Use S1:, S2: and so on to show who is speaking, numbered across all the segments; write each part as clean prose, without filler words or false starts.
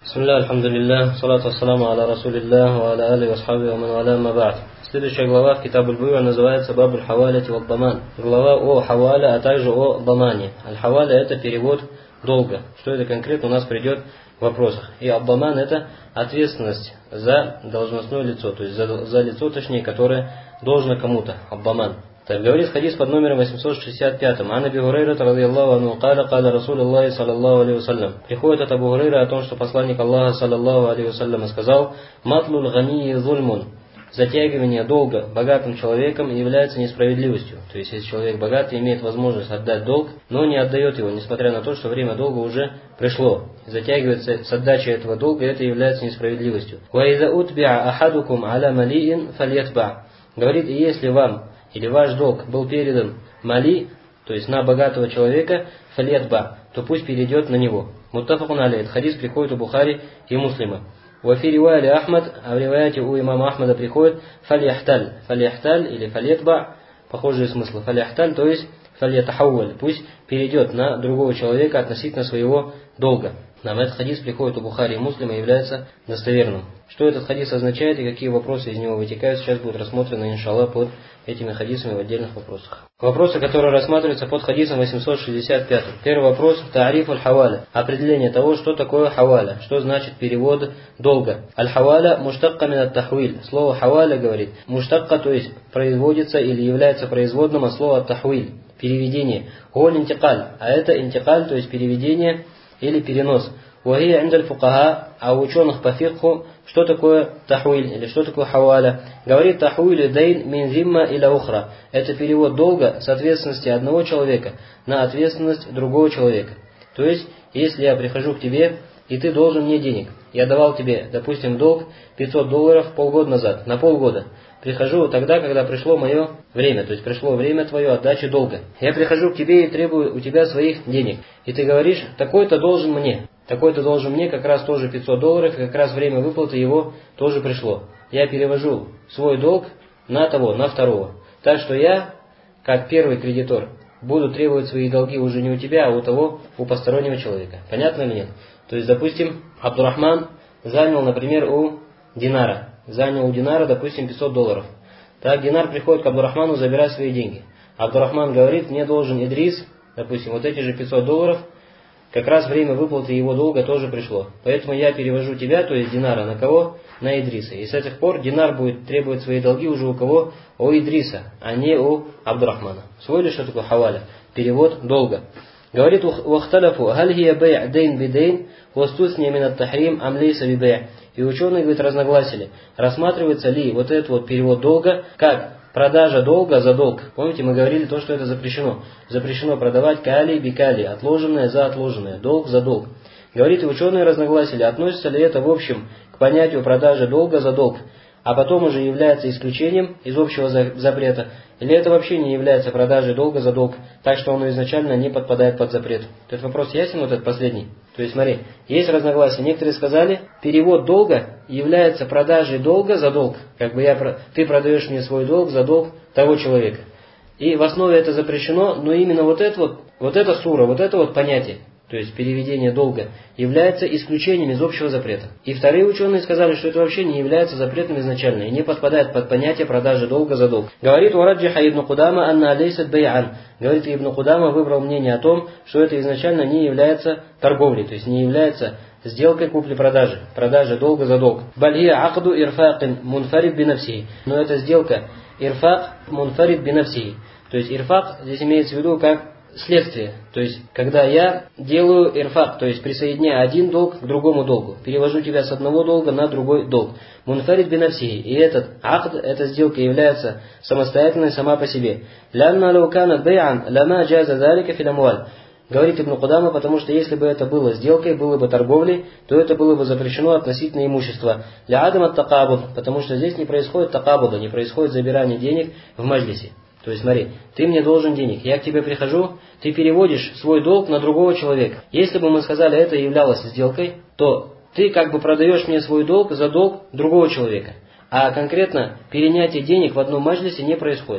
S1: Бисмилля, алхамдулилля, салату ассаламу аля расулилля, ва аля али васхаби, ва ман валя ма ба'д. Следующая глава в Китаб аль-Буй'а называется Бабуль хаваляти ва даман. Глава о хаваля, а также о дамане. Аль-хаваля это перевод долга. Что это конкретно у нас придет в вопросах. И абдаман это ответственность за должностное лицо, то есть за лицо, точнее, которое должно кому-то. Абдаман. Так, говорит хадис под номером 865. Ан Аби Гурейра радийаллаху анху каля Расулуллахи саллаллаху алейхи вассалям. Приходит от Абу Гурейра о том, что посланник Аллаха саллаллаху алейхи вассалям сказал: матлул гании зульмун. Затягивание долга богатым человеком является несправедливостью. То есть, если человек богатый имеет возможность отдать долг, но не отдает его, несмотря на то, что время долга уже пришло. Затягивается с отдачей этого долга, это является несправедливостью. وَإِذَا أُتْبِعَ أَحَدُكُمْ عَلَى مَلِيٍ فَلْيَتْبَعْ. Говорит, и если вам или ваш долг был передан мали, то есть на богатого человека, фалиятба, то пусть перейдет на него. Муттафакун алейх. Хадис приходит у Бухари и Муслима. Вафи ривайя Ахмад, а в риваяте у имама Ахмада приходит фалияхталь. Фалияхталь или фалиятба, похожие смыслы. Фалияхталь, то есть фалиятахауаль, пусть перейдет на другого человека относительно своего долга. Нам этот хадис приходит у Бухари и Муслима и является достоверным. Что этот хадис означает и какие вопросы из него вытекают, сейчас будут рассмотрены, иншаллах, под этими хадисами в отдельных вопросах. Вопросы, которые рассматриваются под хадисом 865. Первый вопрос – Таариф аль-хаваля. Определение того, что такое хаваля, что значит перевод долга. Аль-хаваля муштакка мин ат-тахвиль. Слово хаваля говорит муштакка, то есть производится или является производным от слова тахвиль, переведение. Голь интикаль, а это интикаль, то есть переведение или перенос. Вахия индаль фукаха, а у ученых по фикху, что такое тахуиль или что такое хаваля? Говорит, тахуиль дейн мин зимма иля ухра. Это перевод долга с ответственности одного человека на ответственность другого человека. То есть, если я прихожу к тебе, и ты должен мне денег. Я давал тебе, допустим, долг $500 полгода назад, на полгода. Прихожу тогда, когда пришло мое время, то есть пришло время твое отдачи долга. Я прихожу к тебе и требую у тебя своих денег. И ты говоришь, такой-то должен мне. Такой-то должен мне как раз тоже $500, и как раз время выплаты его тоже пришло. Я перевожу свой долг на того, на второго. Так что я, как первый кредитор, буду требовать свои долги уже не у тебя, а у того, у постороннего человека. Понятно или нет? То есть, допустим, Абдурахман занял, например, у Динара. Занял у Динара, допустим, $500. Так, Динар приходит к Абдурахману забирать свои деньги. Абдурахман говорит, мне должен Идрис, допустим, вот эти же $500, как раз время выплаты его долга тоже пришло. Поэтому я перевожу тебя, то есть Динара, на кого? На Идриса. И с этих пор Динар будет требовать свои долги уже у кого? У Идриса, а не у Абдурахмана. Усвоили, что такое хаваля? Перевод долга. Говорит, «Вахталяфу, галь хия бэй' дейн бидейн, вастусния мин ат-тахрим ам лейса би бэй'». И ученые, говорит, разногласили, рассматривается ли вот этот вот перевод долга как продажа долга за долг. Помните, мы говорили то, что это запрещено. Запрещено продавать кали бикали, отложенное за отложенное, долг за долг. Говорит, и ученые разногласили, относится ли это в общем к понятию продажи долга за долг, а потом уже является исключением из общего запрета, или это вообще не является продажей долга за долг, так что оно изначально не подпадает под запрет. Этот вопрос ясен, вот этот последний? То есть смотри, есть разногласия. Некоторые сказали, перевод долга является продажей долга за долг. Как бы ты продаешь мне свой долг за долг того человека. И в основе это запрещено, но именно вот эта сура, вот это вот понятие, то есть переведение долга, является исключением из общего запрета. И вторые ученые сказали, что это вообще не является запретным изначально и не подпадает под понятие продажи долга за долг. Говорит Ураджиха ибн Кудама анна алейсат бай'ан. Говорит, Ибн Кудама выбрал мнение о том, что это изначально не является торговлей, то есть не является сделкой купли-продажи, продажи долга за долг. Бальия акду ирфакин мунфарид бинавсихи. Но это сделка ирфак мунфарид бинавсихи. То есть ирфак здесь имеется в виду как следствие. То есть, когда я делаю ирфак, то есть присоединяю один долг к другому долгу. Перевожу тебя с одного долга на другой долг. Мунфарид бинавсихи. И этот акд, эта сделка является самостоятельной сама по себе. Лянна лаукана бей'ан лама джаза залика фил амваль. Говорит Ибн Кудама, потому что если бы это было сделкой, было бы торговлей, то это было бы запрещено относительно имущества. Ля адам ат такабуд, потому что здесь не происходит такабуда, не происходит забирание денег в маджлисе. То есть смотри, ты мне должен денег, я к тебе прихожу, ты переводишь свой долг на другого человека. Если бы мы сказали, это являлось сделкой, то ты как бы продаешь мне свой долг за долг другого человека. А конкретно перенятие денег в одном маджлисе не происходит.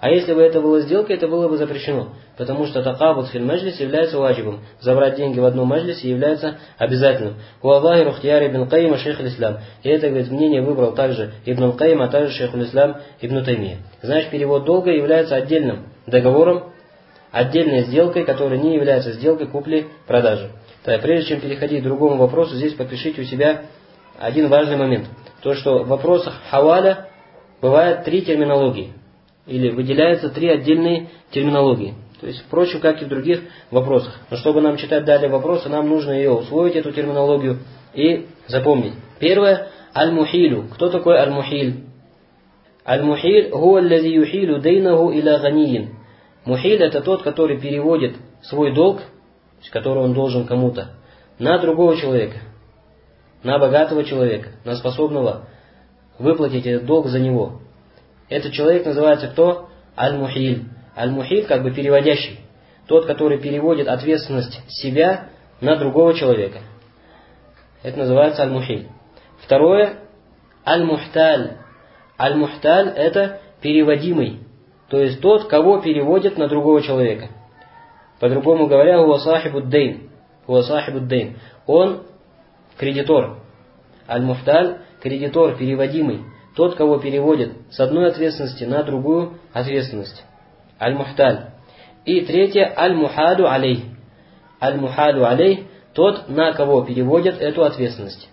S1: А если бы это была сделка, это было бы запрещено. Потому что такабут фил маджлис является ваджибом. Забрать деньги в одном маджлисе является обязательным. Уаллахи рухтияр ибн Кайма шейх аль-Ислам. И это, говорит, мнение выбрал также Ибн Кайм, а также шейх аль-Ислам Ибн Таймия. Значит, перевод долга является отдельным договором, отдельной сделкой, которая не является сделкой купли-продажи. Так, прежде чем переходить к другому вопросу, здесь подпишите у себя один важный момент. То, что в вопросах хаваля бывает 3 терминологии. Или выделяются 3 отдельные терминологии. То есть, впрочем, как и в других вопросах. Но чтобы нам читать далее вопросы, нам нужно ее усвоить, эту терминологию, и запомнить. Первое. Аль-Мухилю. Кто такой Аль-Мухиль? Аль-Мухиль хуа аллази юхилю дейнаху иля ганиин. Мухиль — это тот, который переводит свой долг, который он должен кому-то, на другого человека, на богатого человека, на способного выплатить этот долг за него. Этот человек называется кто? Аль-Мухиль. Аль-Мухиль как бы переводящий. Тот, который переводит ответственность себя на другого человека. Это называется Аль-Мухиль. Второе. Аль-Мухталь. Аль-Мухталь — это переводимый. То есть тот, кого переводят на другого человека. По-другому говоря, хуа сахибуд дейн. Хуа сахибуд дейн. Он кредитор. Аль-Мухталь — кредитор, переводимый. Тот, кого переводят с одной ответственности на другую ответственность. Аль-Мухталь. И третье. Аль-Мухаду алей. Аль-Мухаду алей — тот, на кого переводят эту ответственность.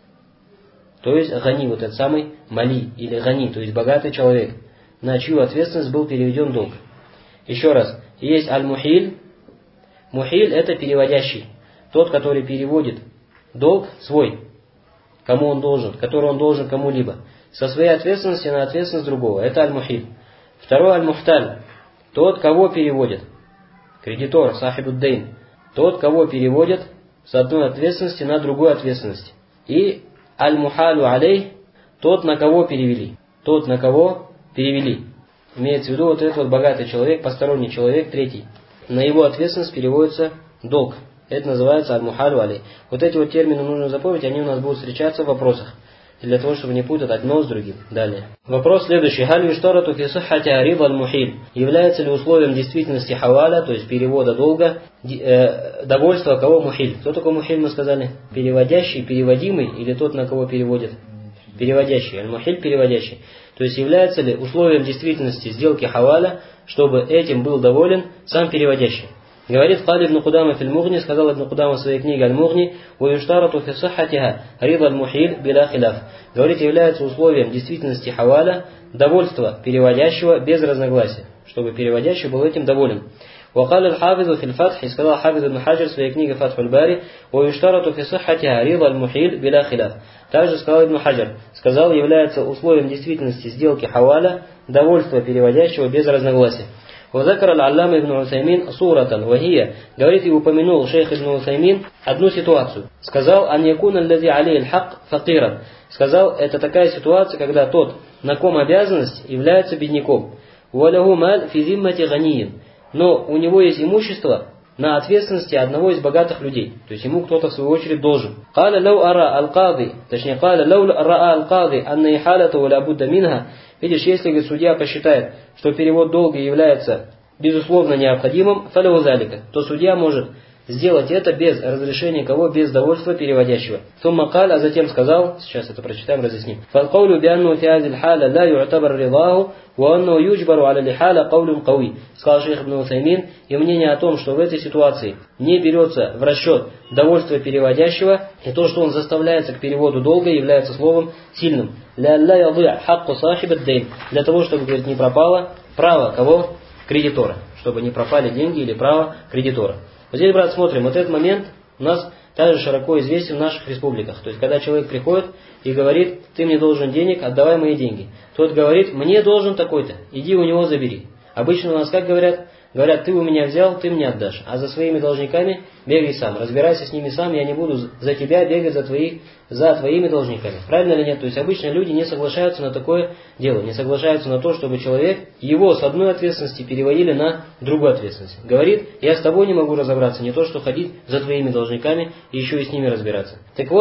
S1: То есть гани, вот этот самый мали, или гани, то есть богатый человек, на чью ответственность был переведен долг. Еще раз. Есть аль-Мухиль. Мухиль — это переводящий. Тот, который переводит долг свой, кому он должен, который он должен кому-либо, со своей ответственности на ответственность другого. Это аль-Мухиль. Второй аль-Мухталь. Тот, кого переводят. Кредитор, сахибуддейн. Тот, кого переводят с одной ответственности на другую ответственность. И аль-Мухалю алей. Тот, на кого перевели. Тот, на кого перевели. Имеется в виду вот этот вот богатый человек, посторонний человек, третий. На его ответственность переводится долг. Это называется аль-Мухалю алей. Вот эти вот термины нужно запомнить, они у нас будут встречаться в вопросах. Для того, чтобы не путать одно с другим. Далее. Вопрос следующий. Халь юштарату фи сиххати арида аль-мухиль. Является ли условием действительности хаваля, то есть перевода долга, довольство кого мухиль? Кто такой мухиль, мы сказали? Переводящий, переводимый или тот, на кого переводят? Переводящий. Аль-мухиль переводящий. То есть является ли условием действительности сделки хаваля, чтобы этим был доволен сам переводящий? Говорит Кали ибн Кудама фил Мугни, сказал ибн Кудама в своей книге Аль-Мугни, «Уюштарату фи саххатиха рида аль-мухиль биля хиляф». Говорит, является условием действительности хаваля довольство переводящего без разногласия, чтобы переводящий был этим доволен. وقال الحافظ في الفتح, сказал Хафиз ибн Хаджар в своей книге Фатхуль Бари, «Уюштарату фи саххатиха рида аль-мухиль биля хиляф». Также сказал ибн Хаджар, сказал, является условием действительности сделки хаваля довольство переводящего без разногласия. وذكر العلامة ابن عثيمين صورة وهي, говорит, и упомянул шейх ибн Уthаймин одну ситуацию. Сказал, ан якуна аллази алей аль-хак факиран. Сказал, это такая ситуация, когда тот, на ком обязанность, является бедняком. Валяху маль фи зиммати ганиин. Но у него есть имущество на ответственности одного из богатых людей. То есть ему кто-то в свою очередь должен. Каля лау ара аль-кади. Точнее, каля лау ра аль-кади анна ихалату ла будда минха. Видишь, если, говорит, судья посчитает, что перевод долга является безусловно необходимым, фалявузалика, то судья может сделать это без разрешения кого, без довольства переводящего. Туммакаль, а затем сказал, сейчас это прочитаем, разъясним. Фалкаулю бианну фиазиль халя ла ю'табар ридаху, ва анну юджбару аля лихаля каулюн кауи. Сказал шейх ибн Уthаймин, и мнение о том, что в этой ситуации не берется в расчет довольство переводящего, и то, что он заставляется к переводу долга, является словом сильным. Для того, чтобы, говорит, не пропало право кого? Кредитора. Чтобы не пропали деньги или право кредитора. Вот здесь, брат, смотрим, вот этот момент у нас также широко известен в наших республиках. То есть, когда человек приходит и говорит, ты мне должен денег, отдавай мои деньги. Тот говорит, мне должен такой-то, иди у него забери. Обычно у нас как говорят? Говорят, ты у меня взял, ты мне отдашь. А за своими должниками бегай сам. Разбирайся с ними сам, я не буду за тебя бегать за твоими должниками. Правильно или нет? То есть обычно люди не соглашаются на такое дело. Не соглашаются на то, чтобы человек его с одной ответственности переводили на другую ответственность. Говорит, я с тобой не могу разобраться, не то что ходить за твоими должниками и еще и с ними разбираться. Так вот,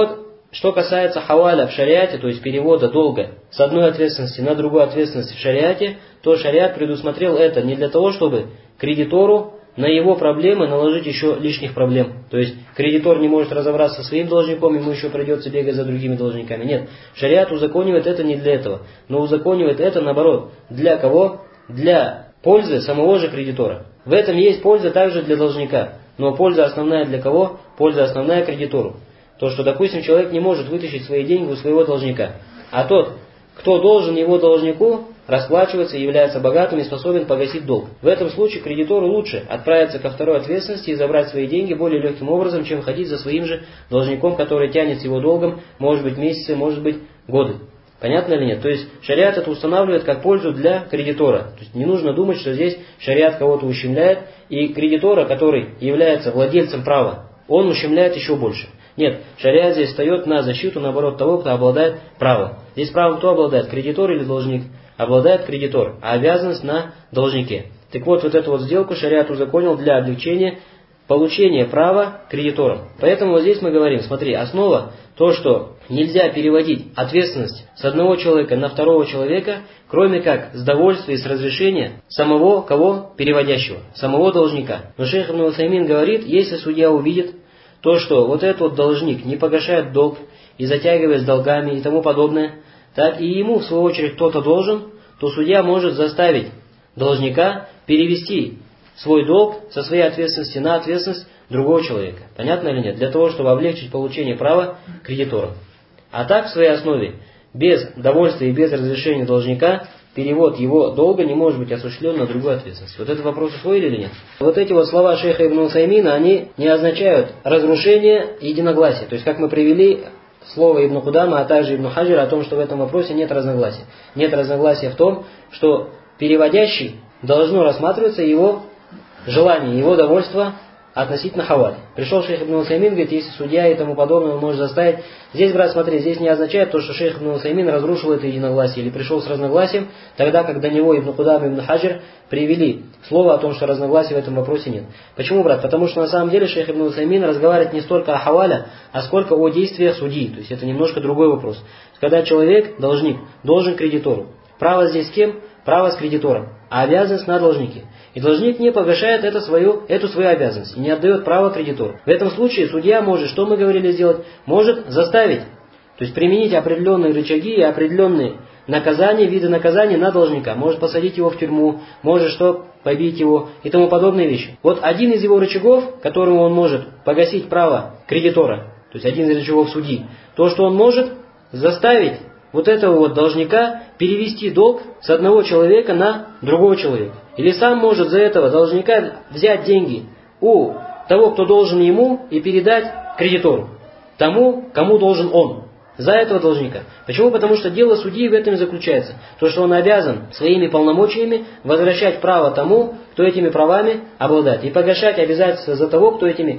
S1: что касается хаваля в шариате, то есть перевода долга с одной ответственности на другую ответственность в шариате, то шариат предусмотрел это не для того, чтобы кредитору на его проблемы наложить еще лишних проблем. То есть кредитор не может разобраться со своим должником, ему еще придется бегать за другими должниками. Нет, шариат узаконивает это не для этого, но узаконивает это наоборот. Для кого? Для пользы самого же кредитора. В этом есть польза также для должника, но польза основная для кого? Польза основная кредитору. То, что, допустим, человек не может вытащить свои деньги у своего должника, а тот, кто должен его должнику, расплачивается и является богатым и способен погасить долг. В этом случае кредитору лучше отправиться ко второй ответственности и забрать свои деньги более легким образом, чем ходить за своим же должником, который тянет с его долгом, может быть месяцы, может быть годы. Понятно или нет? То есть шариат это устанавливает как пользу для кредитора. То есть не нужно думать, что здесь шариат кого-то ущемляет, и кредитора, который является владельцем права, он ущемляет еще больше. Нет, шариат здесь встает на защиту, наоборот, того, кто обладает правом. Здесь правом кто обладает, кредитор или должник? Обладает кредитор, а обязанность на должнике. Так вот, вот эту вот сделку шариат узаконил для облегчения получения права кредиторам. Поэтому вот здесь мы говорим, смотри, основа, то, что нельзя переводить ответственность с одного человека на второго человека, кроме как с довольствия и с разрешения самого кого? Переводящего, самого должника. Но шейх Ибн Усаймин говорит, если судья увидит то, что вот этот вот должник не погашает долг и затягивает с долгами и тому подобное, так и ему в свою очередь кто-то должен, то судья может заставить должника перевести свой долг со своей ответственности на ответственность другого человека. Понятно или нет? Для того, чтобы облегчить получение права кредитора. А так в своей основе, без довольствия и без разрешения должника, перевод его долга не может быть осуществлен на другую ответственность. Вот этот вопрос усвоили или нет? Вот эти вот слова шейха Ибн Усаймина, они не означают разрушение единогласия. То есть, как мы привели слово Ибн Кудама, а также Ибн Хаджира о том, что в этом вопросе нет разногласия. Нет разногласия в том, что переводящий должно рассматриваться его желание, его довольство относительно хавали. Пришел шейх Ибн Усаймин, говорит, если судья и тому подобное, он может заставить. Здесь, брат, смотри, здесь не означает то, что шейх Ибн Усаймин разрушил это единогласие или пришел с разногласием, тогда, как до него Ибн Кудам и Ибн Хаджир привели слово о том, что разногласий в этом вопросе нет. Почему, брат? Потому что на самом деле шейх Ибн Усаймин разговаривает не столько о хавале, а сколько о действиях судьи. То есть это немножко другой вопрос. Когда человек, должник, должен кредитору. Право здесь с кем? Право с кредитором, а обязанность на должнике. И должник не погашает эту свою обязанность и не отдает право кредитору. В этом случае судья может, что мы говорили сделать, может заставить, то есть применить определенные рычаги и определенные наказания, виды наказаний на должника. Может посадить его в тюрьму, может что, побить его и тому подобные вещи. Вот один из его рычагов, которым он может погасить право кредитора, то есть один из рычагов судьи, то, что он может заставить вот этого вот должника перевести долг с одного человека на другого человека. Или сам может за этого должника взять деньги у того, кто должен ему, и передать кредитору, тому, кому должен он, за этого должника. Почему? Потому что дело судьи в этом и заключается. То, что он обязан своими полномочиями возвращать право тому, кто этими правами обладает, и погашать обязательства за того,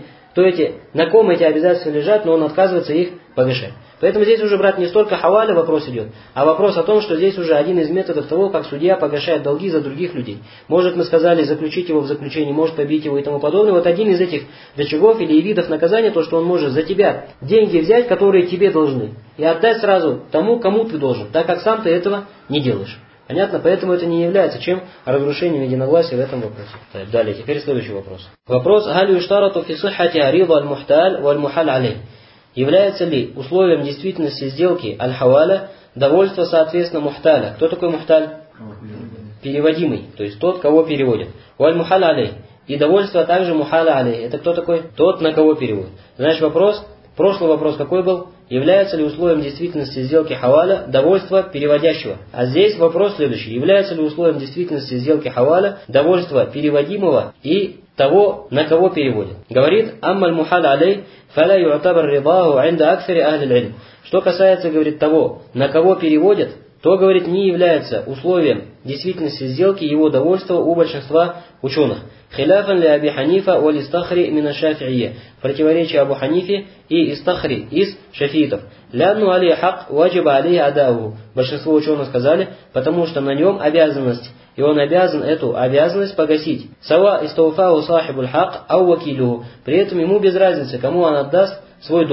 S1: на ком эти обязательства лежат, но он отказывается их погашать. Поэтому здесь уже, брат, не столько хаваля вопрос идет, а вопрос о том, что здесь уже один из методов того, как судья погашает долги за других людей. Может, мы сказали, заключить его в заключение, может побить его и тому подобное. Вот один из этих рычагов или видов наказания, то, что он может за тебя деньги взять, которые тебе должны, и отдать сразу тому, кому ты должен, так как сам ты этого не делаешь. Понятно? Поэтому это не является чем разрушением единогласия в этом вопросе. Далее, теперь следующий вопрос. Вопрос: «Галь юштарату фи сиххати арида аль-мухталь валь-мухаль алейх». Является ли условием действительности сделки аль-хаваля довольство, соответственно, мухталя? Кто такой мухталь? Переводимый, то есть тот, кого переводят. Валь-мухаль алейх. И довольство также мухаля алейх. Это кто такой? Тот, на кого переводят. Значит, прошлый вопрос какой был? Является ли условием действительности сделки хаваля довольство переводящего? А здесь вопрос следующий. Является ли условием действительности сделки хаваля довольство переводимого и того, на кого переводят? Говорит: «Аммаль мухаль алей фаля ю'табар ридаху инда аксари ахли аль-илм». Что касается, говорит, того, на кого переводят, то, говорит, не является условием действительности сделки его довольства у большинства ученых. Хиляфан ли Аби Ханифа валь истахри мина шафи'ия. Противоречие Абу Ханифе и истахри из шафиитов. Лянну али хак ваджиба алейхи адауху. Большинство ученых сказали, потому что на нем обязанность, и он обязан эту обязанность погасить. Сава истауфау сахибуль хак ау вакилюху. При этом ему без разницы, кому он отдаст свой долг.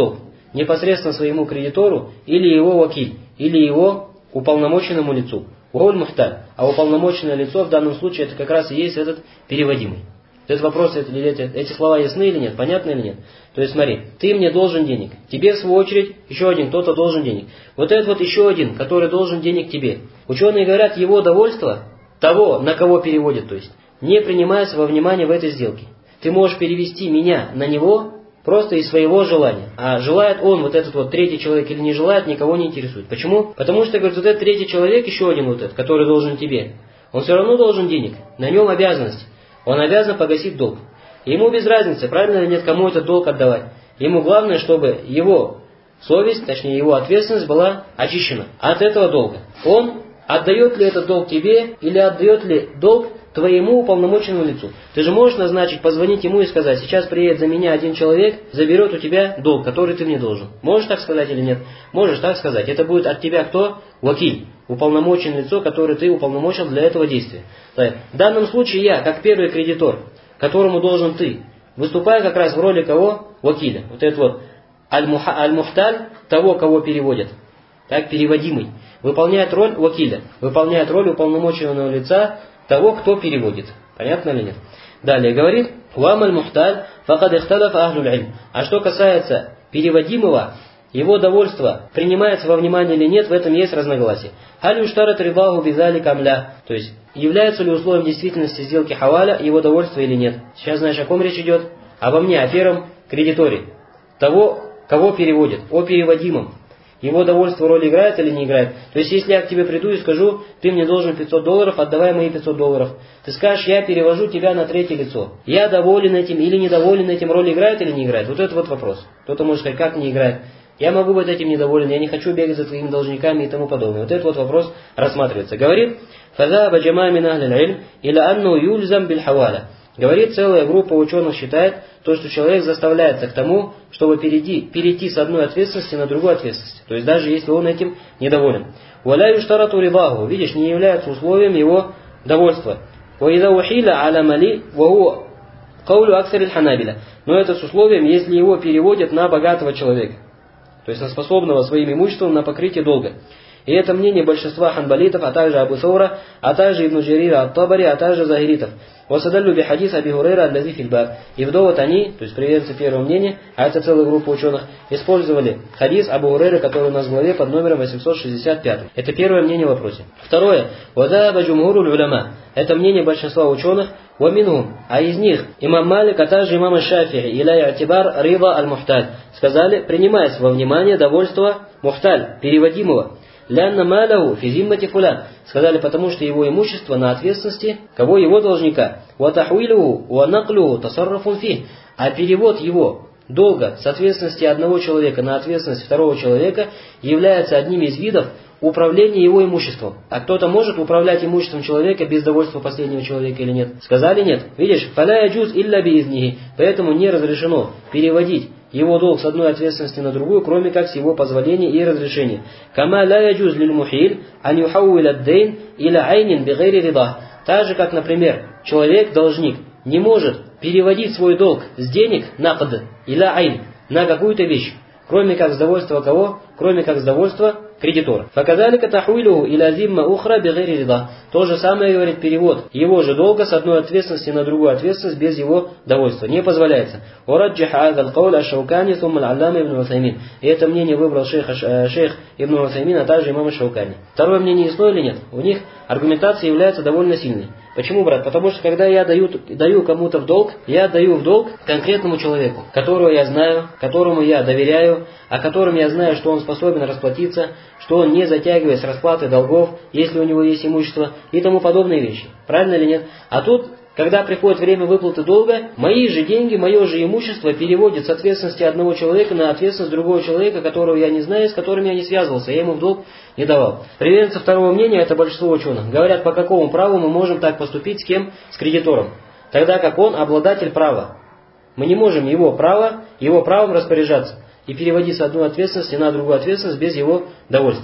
S1: непосредственно своему кредитору или его вакиль, или его уполномоченному лицу. Уголь мухталь. А уполномоченное лицо в данном случае это как раз и есть этот переводимый. Этот вопрос, эти слова ясны или нет, понятны или нет? То есть смотри, ты мне должен денег, тебе в свою очередь еще один кто-то должен денег. Вот этот вот еще один, который должен денег тебе. Ученые говорят, его довольство, того, на кого переводит, то есть, не принимается во внимание в этой сделке. Ты можешь перевести меня на него просто из своего желания. А желает он, вот этот вот третий человек или не желает, никого не интересует. Почему? Потому что, говорит, вот этот третий человек, еще один вот этот, который должен тебе, он все равно должен денег, на нем обязанность. Он обязан погасить долг. Ему без разницы, правильно или нет, кому этот долг отдавать. Ему главное, чтобы его совесть, точнее его ответственность была очищена от этого долга. Он отдает ли этот долг тебе или отдает ли долг твоему уполномоченному лицу. Ты же можешь назначить, позвонить ему и сказать, сейчас приедет за меня один человек, заберет у тебя долг, который ты мне должен. Можешь так сказать или нет? Можешь так сказать. Это будет от тебя кто? Вакиль. Уполномоченное лицо, которое ты уполномочил для этого действия. В данном случае я, как первый кредитор, которому должен ты, выступаю как раз в роли кого? Вакиля. Вот это вот аль-мухталь, того, кого переводят. Так, переводимый. Выполняет роль вакиля. Выполняет роль уполномоченного лица того, кто переводит. Понятно или нет? Далее говорит, «Вамаль мухталь факад ихталафа ахлюль илм». А что касается переводимого, его довольство принимается во внимание или нет, в этом есть разногласие. Халь юштарат ридаху бизали камля. То есть, является ли условием действительности сделки хаваля его довольство или нет. Сейчас знаешь, о ком речь идет? Обо мне, о первом кредиторе. Того, кого переводит, о переводимом. Его довольство роль играет или не играет? То есть, если я к тебе приду и скажу, ты мне должен $500, отдавай мои $500. Ты скажешь, я перевожу тебя на третье лицо. Я доволен этим или недоволен этим, роль играет или не играет? Вот это вот вопрос. Кто-то может сказать, как не играет? Я могу быть этим недоволен, я не хочу бегать за твоими должниками и тому подобное. Вот этот вот вопрос рассматривается. Говорит, «Фазаба джама мин ахлил илм иля анну юльзам биль хаваля». Говорит, целая группа ученых считает, то, что человек заставляется к тому, чтобы перейти с одной ответственности на другую ответственность. То есть даже если он этим недоволен. «Валя юштарату ридаху». Видишь, не является условием его довольства. «Ваида ухиля аля мали ваху каулю аксариль ханабиля». Но это с условием, если его переводят на богатого человека. То есть на способного своим имуществом на покрытие долга. И это мнение большинства ханбалитов, а также Абу Саура, а также Ибн Джарира ат-Табари, а также захиритов. «Васадаллю би хадис Аби Хурейра аллази филь баб». И в довод они, то есть приверженцы первого мнения, а это целая группа ученых, использовали хадис Абу Хурейра, который у нас в главе под номером 865. Это первое мнение в вопросе. Второе. «Вадаба джумгуруль уляма». Это мнение большинства ученых. «Ваминхум». А из них имам Малик, а также имам Шафи'и, иля и'тибар рида аль-мухталь. Сказали, принимается во внимание довольство мухталь, переводимого. «Лянна маляху фи зиммати фулян». Сказали, потому что его имущество на ответственности, кого его должника. «Ва тахуилуху ва наклюху тасаррафун фи». А перевод его долга с ответственности одного человека на ответственность второго человека является одним из видов управления его имуществом. А кто-то может управлять имуществом человека без довольства последнего человека или нет? Сказали нет. Видишь, «Фаля яджуз илля биизнихи». Поэтому не разрешено переводить его долг с одной ответственности на другую, кроме как с его позволения и разрешения. «Кама ля яджуз лиль мухиль ан юхауил ад-дейн иля айнин бигайри ридах». Так же, как, например, человек-должник не может переводить свой долг с денег на кад, иля айн, на какую-то вещь, кроме как с довольства кого? Кроме как с довольства кредитора. «Факазалика тахуилуху иля зимма ухра бигайри ридах». То же самое, говорит, перевод его же долга с одной ответственности на другую ответственность без его довольства не позволяется. «Ураджих адал каул аш-Шаукани сумма аль-Аллама ибн Усаймин». И это мнение выбрал шейх ибн Усаймин, а также имам Шаукани. Второе мнение ясно или нет? У них аргументация является довольно сильной. Почему, брат? Потому что когда я даю кому-то в долг, я даю в долг конкретному человеку, которого я знаю, которому я доверяю, о котором я знаю, что он способен расплатиться, что он не затягивает с расплаты долгов, если у него есть имущество и тому подобные вещи. Правильно или нет? А тут, когда приходит время выплаты долга, мои же деньги, мое же имущество переводят с ответственности одного человека на ответственность другого человека, которого я не знаю, с которым я не связывался, я ему в долг не давал. Приверженцы второго мнения, это большинство ученых, говорят, по какому праву мы можем так поступить с кем? С кредитором. Тогда как он обладатель права. Мы не можем его правом распоряжаться и переводить с одной ответственности на другую ответственность без его довольства.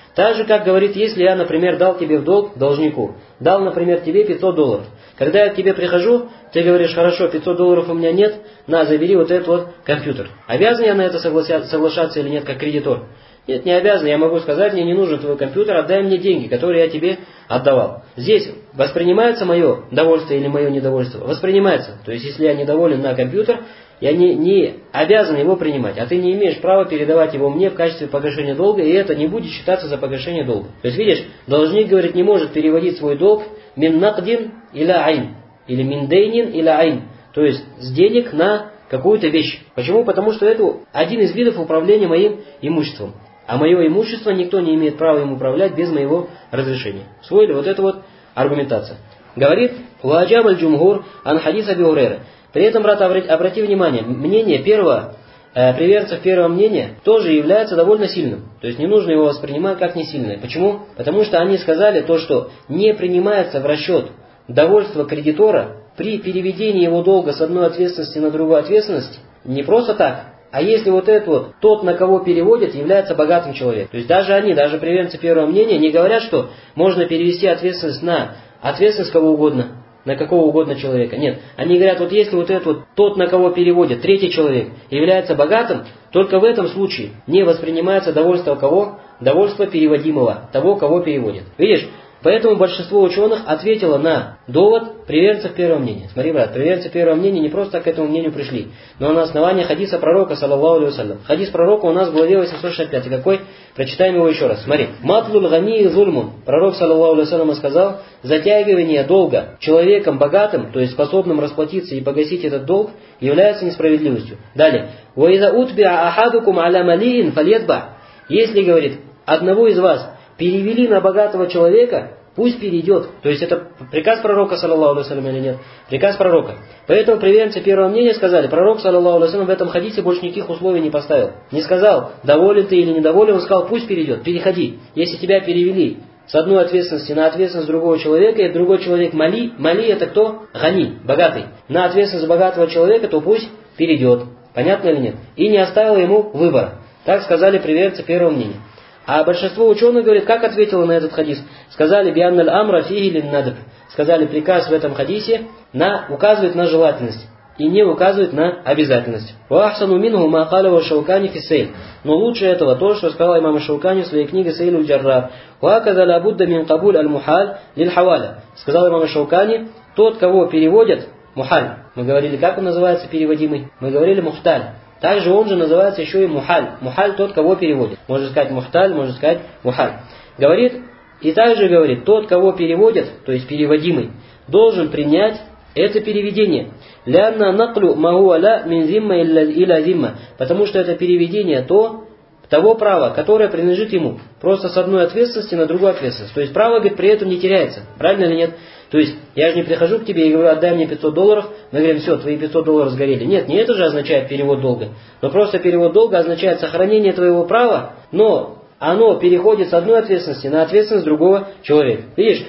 S1: Так же, как говорит, если я, например, дал тебе в долг должнику, дал, например, тебе $500. Когда я к тебе прихожу, ты говоришь, хорошо, $500 у меня нет, на, забери вот этот вот компьютер. Обязан я на это соглашаться или нет, как кредитор? Нет, не обязан. Я могу сказать, мне не нужен твой компьютер, отдай мне деньги, которые я тебе отдавал. Здесь воспринимается мое довольство или мое недовольство? Воспринимается. То есть, если я недоволен на компьютер, я не обязан его принимать, а ты не имеешь права передавать его мне в качестве погашения долга, и это не будет считаться за погашение долга. То есть, видишь, должник, говорит, не может переводить свой долг мин нақдин иля айн, или мин дейнин иля айн, то есть с денег на какую-то вещь. Почему? Потому что это один из видов управления моим имуществом. А мое имущество никто не имеет права им управлять без моего разрешения. Усвоили? Вот это вот аргументация. Говорит, «Уаджаб аль-джумгур ан хадис Аби Хурейра». При этом, брат, обрати внимание, мнение приверженцев первого мнения тоже является довольно сильным. То есть не нужно его воспринимать как не сильное. Почему? Потому что они сказали то, что не принимается в расчет довольство кредитора при переведении его долга с одной ответственности на другую ответственность не просто так. А если вот этот вот, тот, на кого переводят, является богатым человеком. То есть даже они, даже приверженцы первого мнения, не говорят, что можно перевести ответственность на ответственность кого угодно, на какого угодно человека. Нет, они говорят, вот если вот этот вот, тот, на кого переводят, третий человек, является богатым, только в этом случае не воспринимается довольство кого? Довольство переводимого, того, кого переводят. Видишь? Поэтому большинство ученых ответило на довод приверженцев первого мнения. Смотри, брат, приверженцы первого мнения не просто так к этому мнению пришли, но на основании хадиса пророка, саллаллаху алейхи вассалям. Хадис пророка у нас в главе 865. И какой? Прочитаем его еще раз. Смотри. Матлул гани зульмун. Пророк, саллаллаху алейхи вассалям, сказал, затягивание долга человеком богатым, то есть способным расплатиться и погасить этот долг, является несправедливостью. Далее. Ва иза утбиа ахадукум аля малиин фальядба. Если, говорит, одного из вас перевели на богатого человека, пусть перейдет. То есть это приказ пророка, саллаллаху алейхи вассалям, или нет? Приказ пророка. Поэтому приверженцы первого мнения сказали, пророк, саллаллаху алейхи вассалям, в этом хадисе больше никаких условий не поставил. Не сказал, доволен ты или недоволен, он сказал, пусть перейдет, переходи. Если тебя перевели с одной ответственности на ответственность другого человека, и другой человек мали это кто? Гани, богатый. На ответственность богатого человека, то пусть перейдет. Понятно или нет? И не оставил ему выбора. Так сказали приверженцы первого мнения. А большинство ученых говорит, как ответило на этот хадис? Сказали, бианналь амра фиги лин надб. Сказали, приказ в этом хадисе указывает на желательность и не указывает на обязательность. Вахсану минху ма каля Шаукани фи сейл. Но лучше этого то, что сказал имам Шаукани в своей книге Сейлу Джаррар. Ваказа ла будда мин кабуль аль мухаль лиль хаваля. Сказал имам Шаукани, тот, кого переводят, мухаль. Мы говорили, как он называется переводимый? Мы говорили мухталь. Также он же называется еще и мухаль. Мухаль тот, кого переводит. Можно сказать мухталь, можно сказать мухаль. Говорит, и также говорит, тот, кого переводят, то есть переводимый, должен принять это переведение. Лянна наклю мауаля мин зимма иля зимма. Потому что это переведение того права, которое принадлежит ему. Просто с одной ответственности на другую ответственность. То есть право, говорит, при этом не теряется. Правильно или нет? То есть я же не прихожу к тебе и говорю, отдай мне $500, мы говорим, все, твои $500 сгорели. Нет, не это же означает перевод долга. Но просто перевод долга означает сохранение твоего права, но оно переходит с одной ответственности на ответственность другого человека. Видишь,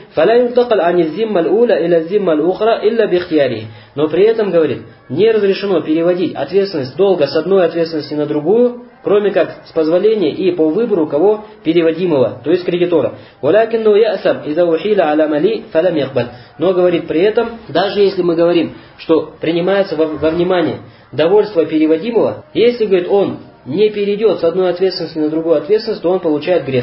S1: но при этом, говорит, не разрешено переводить ответственность долга с одной ответственности на другую, кроме как с позволения и по выбору кого переводимого, то есть кредитора. Но, говорит, при этом, даже если мы говорим, что принимается во внимание довольство переводимого, если, говорит, он не перейдет с одной ответственности на другую ответственность, то он получает грех.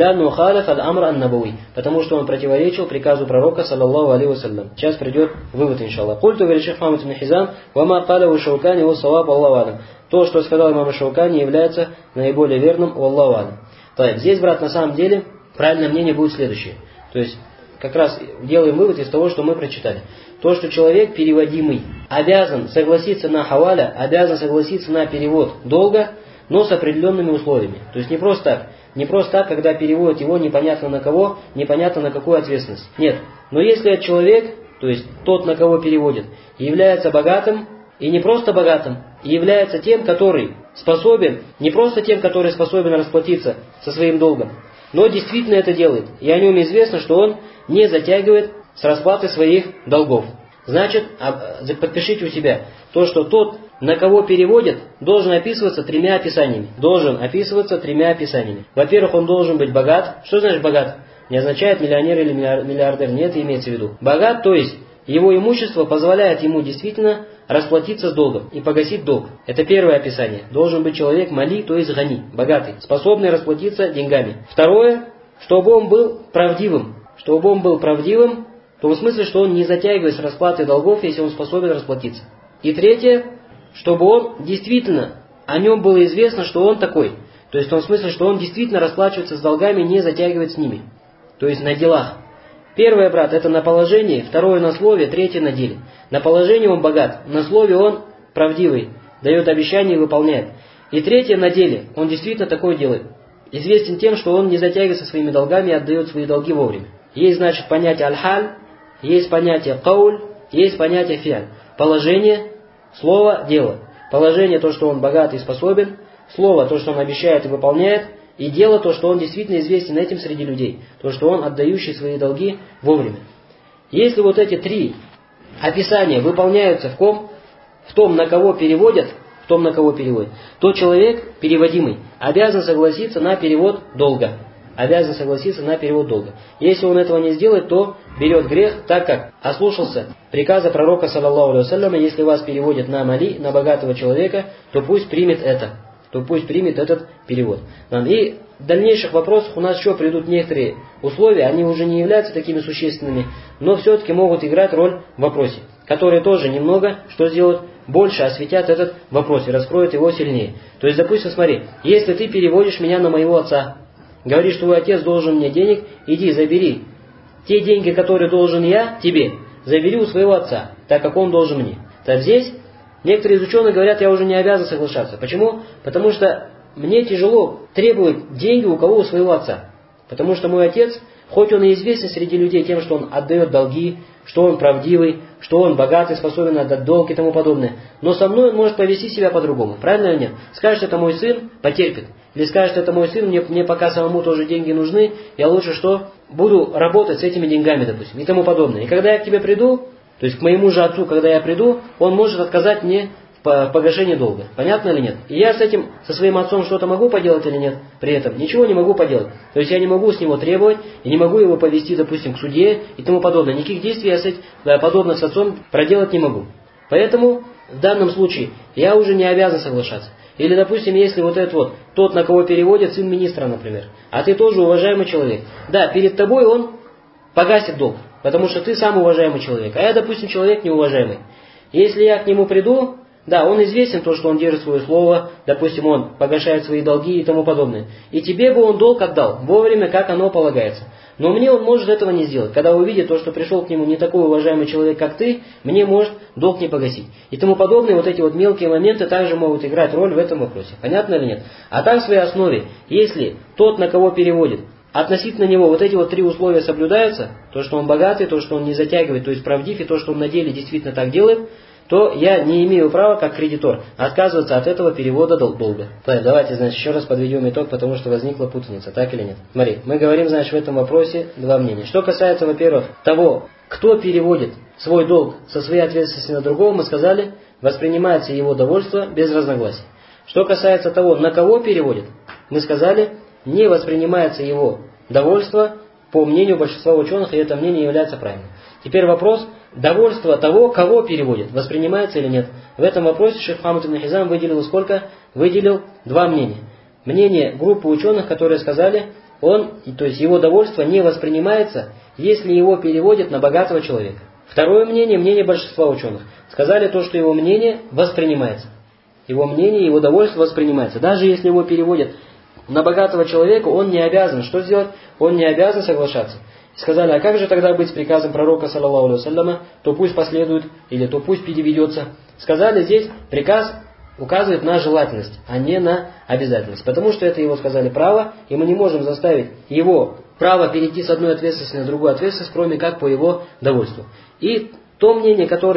S1: Потому что он противоречил приказу пророка, саллаллаху алейхи вассалям. Сейчас придет вывод, иншаллах. Культу, говорит шейх Мухаммад ибн Хизам, вама каля Шаукани ва саваб Аллаху алям. То, что сказал имам Шаукани, является наиболее верным, Аллаху алям. Так, здесь, брат, на самом деле, правильное мнение будет следующее. То есть, как раз делаем вывод из того, что мы прочитали. То, что человек переводимый обязан согласиться на хаваля, обязан согласиться на перевод долга, но с определенными условиями. То есть не просто так. Не просто так, когда переводят его непонятно на кого, непонятно на какую ответственность. Нет. Но если этот человек, то есть тот, на кого переводят, является богатым, и не просто богатым, и является тем, который способен, не просто тем, который способен расплатиться со своим долгом, но действительно это делает. И о нем известно, что он не затягивает с расплаты своих долгов. Значит, подпишите у себя то, что тот, на кого переводит, должен описываться тремя описаниями. Должен описываться тремя описаниями. Во-первых, он должен быть богат. Что значит богат? Не означает миллионер или миллиардер. Не это имеется в виду. Богат, то есть его имущество позволяет ему действительно расплатиться с долгом и погасить долг. Это первое описание. Должен быть человек мали, то есть гани, богатый, способный расплатиться деньгами. Второе, чтобы он был правдивым. Чтобы он был правдивым, в том смысле, что он не затягивает с расплатой долгов, если он способен расплатиться. И третье, чтобы он действительно, о нем было известно, что он такой. То есть в том смысле, что он действительно расплачивается с долгами, не затягивает с ними. То есть на делах. Первое, брат, это на положении, второе на слове, третье на деле. На положении он богат, на слове он правдивый, дает обещания и выполняет. И третье на деле, он действительно такое делает. Известен тем, что он не затягивается своими долгами и отдает свои долги вовремя. Есть, значит, понятие аль-халь, есть понятие кауль, есть понятие фиаль. Положение, слово, дело. Положение то, что он богат и способен. Слово то, что он обещает и выполняет. И дело то, что он действительно известен этим среди людей. То, что он отдающий свои долги вовремя. Если вот эти три описания выполняются в том, на кого переводят, то человек, переводимый, обязан согласиться на перевод долга. Обязан согласиться на перевод долга. Если он этого не сделает, то берет грех, так как ослушался приказа пророка, саллаллаху алейхи вассаляма, если вас переводят на мали, на богатого человека, то пусть примет это. То пусть примет этот перевод. И в дальнейших вопросах у нас еще придут некоторые условия, они уже не являются такими существенными, но все-таки могут играть роль в вопросе, которые тоже немного, что сделают, больше осветят этот вопрос и раскроют его сильнее. То есть, допустим, смотри, если ты переводишь меня на моего отца, говоришь, твой отец должен мне денег, иди забери те деньги, которые должен я тебе, забери у своего отца, так как он должен мне. Так здесь некоторые из ученых говорят, я уже не обязан соглашаться. Почему? Потому что мне тяжело требовать деньги у кого? У своего отца. Потому что мой отец, хоть он и известен среди людей тем, что он отдает долги, что он правдивый, что он богатый, способен отдать долг и тому подобное, но со мной он может повести себя по-другому. Правильно или нет? Скажет, это мой сын, потерпит. Или скажет, это мой сын, мне пока самому тоже деньги нужны, я лучше что? Буду работать с этими деньгами, допустим, и тому подобное. И когда я к тебе приду, то есть к моему же отцу, когда я приду, он может отказать мне в погашении долга. Понятно или нет? И я со своим отцом что-то могу поделать или нет? При этом ничего не могу поделать. То есть я не могу с него требовать, и не могу его повести, допустим, к суде и тому подобное. Никаких действий я подобно с отцом проделать не могу. Поэтому в данном случае я уже не обязан соглашаться. Или, допустим, если вот этот вот, тот, на кого переводят, сын министра, например, а ты тоже уважаемый человек. Да, перед тобой он погасит долг, потому что ты сам уважаемый человек, а я, допустим, человек неуважаемый. Если я к нему приду, да, он известен то, что он держит свое слово, допустим, он погашает свои долги и тому подобное. И тебе бы он долг отдал вовремя, как оно полагается. Но мне он может этого не сделать. Когда увидит то, что пришел к нему не такой уважаемый человек, как ты, мне может долг не погасить. И тому подобные вот эти вот мелкие моменты также могут играть роль в этом вопросе. Понятно или нет? А так в своей основе, если тот, на кого переводит, относительно него вот эти вот три условия соблюдаются, то, что он богатый, то, что он не затягивает, то есть правдив, и то, что он на деле действительно так делает, то я не имею права, как кредитор, отказываться от этого перевода долга. Давайте, значит, еще раз подведем итог, потому что возникла путаница, так или нет? Смотри, мы говорим, значит, в этом вопросе два мнения. Что касается, во-первых, того, кто переводит свой долг со своей ответственности на другого, мы сказали, воспринимается его довольство без разногласий. Что касается того, на кого переводит, мы сказали, не воспринимается его довольство по мнению большинства ученых, и это мнение является правильным. Теперь вопрос, довольство того, кого переводит, воспринимается или нет. В этом вопросе шейх Мухаммад ибн Хизам выделил сколько? Выделил два мнения. Мнение группы ученых, которые сказали, то есть его довольство не воспринимается, если его переводят на богатого человека. Второе мнение, мнение большинства ученых. Сказали то, что его мнение воспринимается. Его мнение, его довольство воспринимается. Даже если его переводят на богатого человека, он не обязан. Что сделать? Он не обязан соглашаться. Сказали, а как же тогда быть с приказом пророка, саллаллаху алейхи вассаляма, то пусть последует, или то пусть переведется. Сказали, здесь приказ указывает на желательность, а не на обязательность. Потому что это его, сказали, право, и мы не можем заставить его право перейти с одной ответственности на другую ответственность, кроме как по его довольству. И то мнение, которое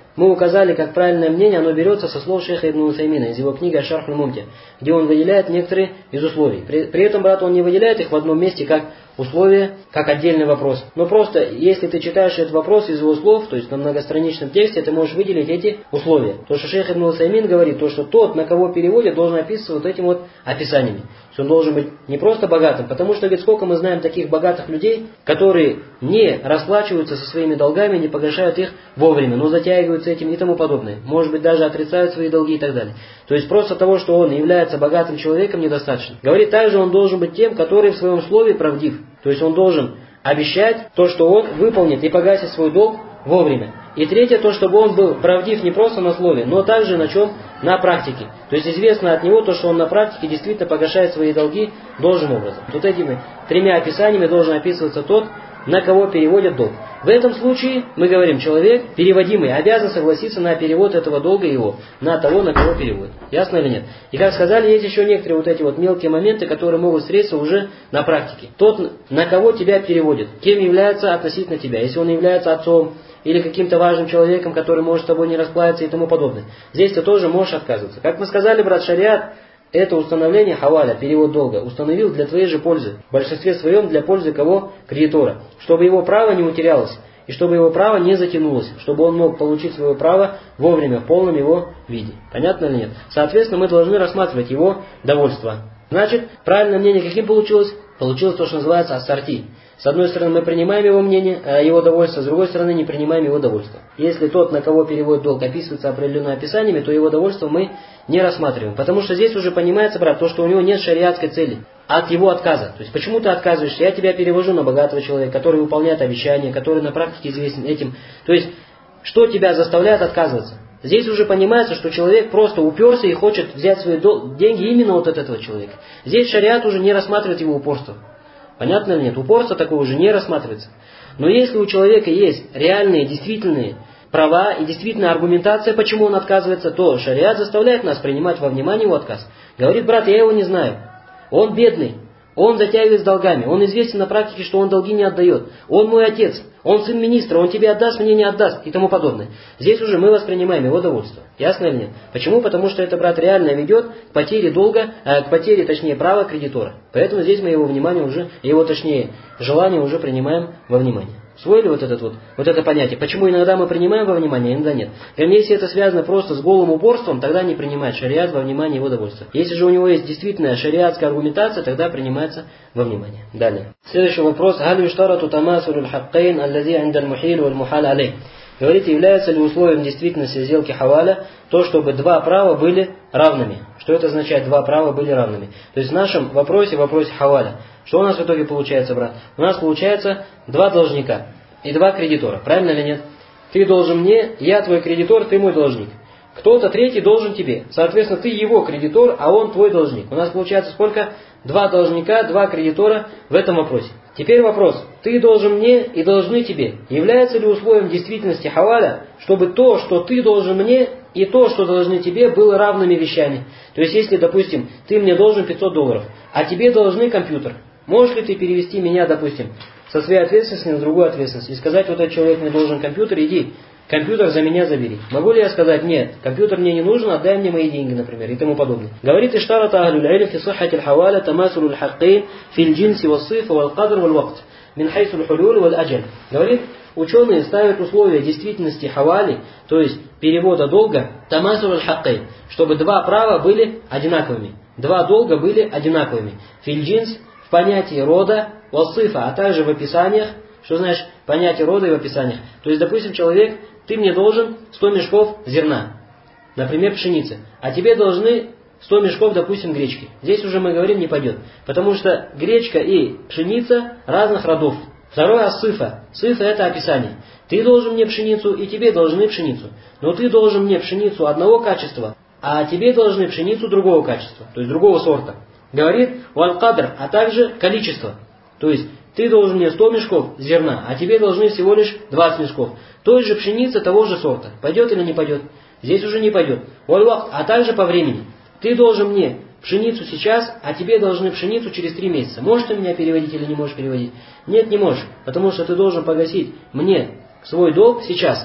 S1: мы указали, как правильное мнение, оно берется со слов шейха Ибн Усаймина из его книги «Аш-Шарх аль-Мумти», где он выделяет некоторые из условий. При этом, брат, он не выделяет их в одном месте как условия, как отдельный вопрос. Но просто, если ты читаешь этот вопрос из его слов, то есть на многостраничном тексте, ты можешь выделить эти условия. То, что шейх Ибн Усаймин говорит, то, что тот, на кого переводит, должен описываться вот этим вот описаниями. То есть он должен быть не просто богатым, потому что ведь сколько мы знаем таких богатых людей, которые не расплачиваются со своими долгами, не погашают их вовремя, но затягиваются этим и тому подобное. Может быть, даже отрицают свои долги и так далее. То есть просто того, что он является богатым человеком, недостаточно. Говорит, также он должен быть тем, который в своем слове правдив. То есть он должен обещать то, что он выполнит и погасит свой долг вовремя. И третье, то, чтобы он был правдив не просто на слове, но также на чем? На практике. То есть известно от него то, что он на практике действительно погашает свои долги должным образом. Вот этими тремя описаниями должен описываться тот, на кого переводят долг. В этом случае, мы говорим, человек, переводимый, обязан согласиться на перевод этого долга его, на того, на кого переводит. Ясно или нет? И как сказали, есть еще некоторые вот эти вот мелкие моменты, которые могут встретиться уже на практике. Тот, на кого тебя переводит, кем является относительно тебя. Если он является отцом, или каким-то важным человеком, который может с тобой не расплавиться и тому подобное. Здесь ты тоже можешь отказываться. Как мы сказали, брат, шариат, это установление хаваля, перевод долга, установил для твоей же пользы. В большинстве своем для пользы кого? Кредитора. Чтобы его право не утерялось. И чтобы его право не затянулось. Чтобы он мог получить свое право вовремя, в полном его виде. Понятно или нет? Соответственно, мы должны рассматривать его довольство. Значит, правильное мнение каким получилось? Получилось то, что называется ассорти. С одной стороны, мы принимаем его мнение, его довольство, с другой стороны, не принимаем его довольство. Если тот, на кого переводит долг, описывается определенными описаниями, то его довольство мы не рассматриваем. Потому что здесь уже понимается, брат, то, что у него нет шариатской цели от его отказа. То есть, почему ты отказываешься? Я тебя перевожу на богатого человека, который выполняет обещания, который на практике известен этим. То есть, что тебя заставляет отказываться? Здесь уже понимается, что человек просто уперся и хочет взять свои деньги именно вот от этого человека. Здесь шариат уже не рассматривает его упорство. Понятно или нет? Упорство такое уже не рассматривается. Но если у человека есть реальные, действительные права и действительная аргументация, почему он отказывается, то шариат заставляет нас принимать во внимание его отказ. Говорит, брат, я его не знаю. Он бедный. Он затягивает с долгами. Он известен на практике, что он долги не отдает. Он мой отец. Он сын министра. Он тебе отдаст, мне не отдаст. И тому подобное. Здесь уже мы воспринимаем его довольство. Ясно или нет? Почему? Потому что это, брат, реально ведет к потере долга, к потере, точнее, права кредитора. Поэтому здесь мы его внимание уже, его, точнее, желание уже принимаем во внимание. Усвоили вот это понятие? Почему иногда мы принимаем во внимание, а иногда нет? Если это связано просто с голым упорством, тогда не принимает шариат во внимание его довольства. Если же у него есть действительная шариатская аргументация, тогда принимается во внимание. Далее. Следующий вопрос. Галь юштарату тамасулю хаккейн аллази андаль мухиль валь мухаль алей. Говорите, является ли условием действительности сделки хаваля то, чтобы два права были равными? Что это означает, два права были равными? То есть в нашем вопросе хаваля, что у нас в итоге получается, брат? У нас получается два должника и два кредитора. Правильно или нет? Ты должен мне, я твой кредитор, ты мой должник. Кто-то третий должен тебе. Соответственно, ты его кредитор, а он твой должник. У нас получается сколько? Два должника, два кредитора в этом вопросе. Теперь вопрос. Ты должен мне и должны тебе. Является ли условием действительности хаваля, чтобы то, что ты должен мне, и то, что должны тебе, было равными вещами? То есть, если, допустим, ты мне должен $500, а тебе должны компьютер, можешь ли ты перевести меня, допустим, со своей ответственности на другую ответственность и сказать, вот этот человек мне должен компьютер, иди, компьютер за меня забери. Могу ли я сказать, нет, компьютер мне не нужен, отдай мне мои деньги, например, и тому подобное. Говорит, иштарата ахлюль илм фи сиххати аль-хаваля тамасулю аль-хаккейн фил джинси вассифа вал-кадр вал-вакт мин хайсу аль-хулюль вал-аджаль. Говорит, ученые ставят условия действительности хавали, то есть перевода долга, тамасулю аль-хаккейн, чтобы два права были одинаковыми. Два долга были одинаковыми. Фил джинс в понятии рода, вассифа, а также в описаниях. Что значит понятие рода и в описаниях? То есть, допустим, человек, ты мне должен 100 мешков зерна, например, пшеницы, а тебе должны 100 мешков, допустим, гречки. Здесь уже мы говорим, не пойдет. Потому что гречка и пшеница разных родов. Второе ассифа. Сифа это описание. Ты должен мне пшеницу, и тебе должны пшеницу. Но ты должен мне пшеницу одного качества, а тебе должны пшеницу другого качества, то есть другого сорта. Говорит валь-кадр, а также количество. То есть ты должен мне 100 мешков зерна, а тебе должны всего лишь 20 мешков. Той же пшеницы, того же сорта. Пойдет или не пойдет? Здесь уже не пойдет. Валь-вакт, а также по времени. Ты должен мне пшеницу сейчас, а тебе должны пшеницу через 3 месяца. Можешь ты меня переводить или не можешь переводить? Нет, не можешь. Потому что ты должен погасить мне свой долг сейчас,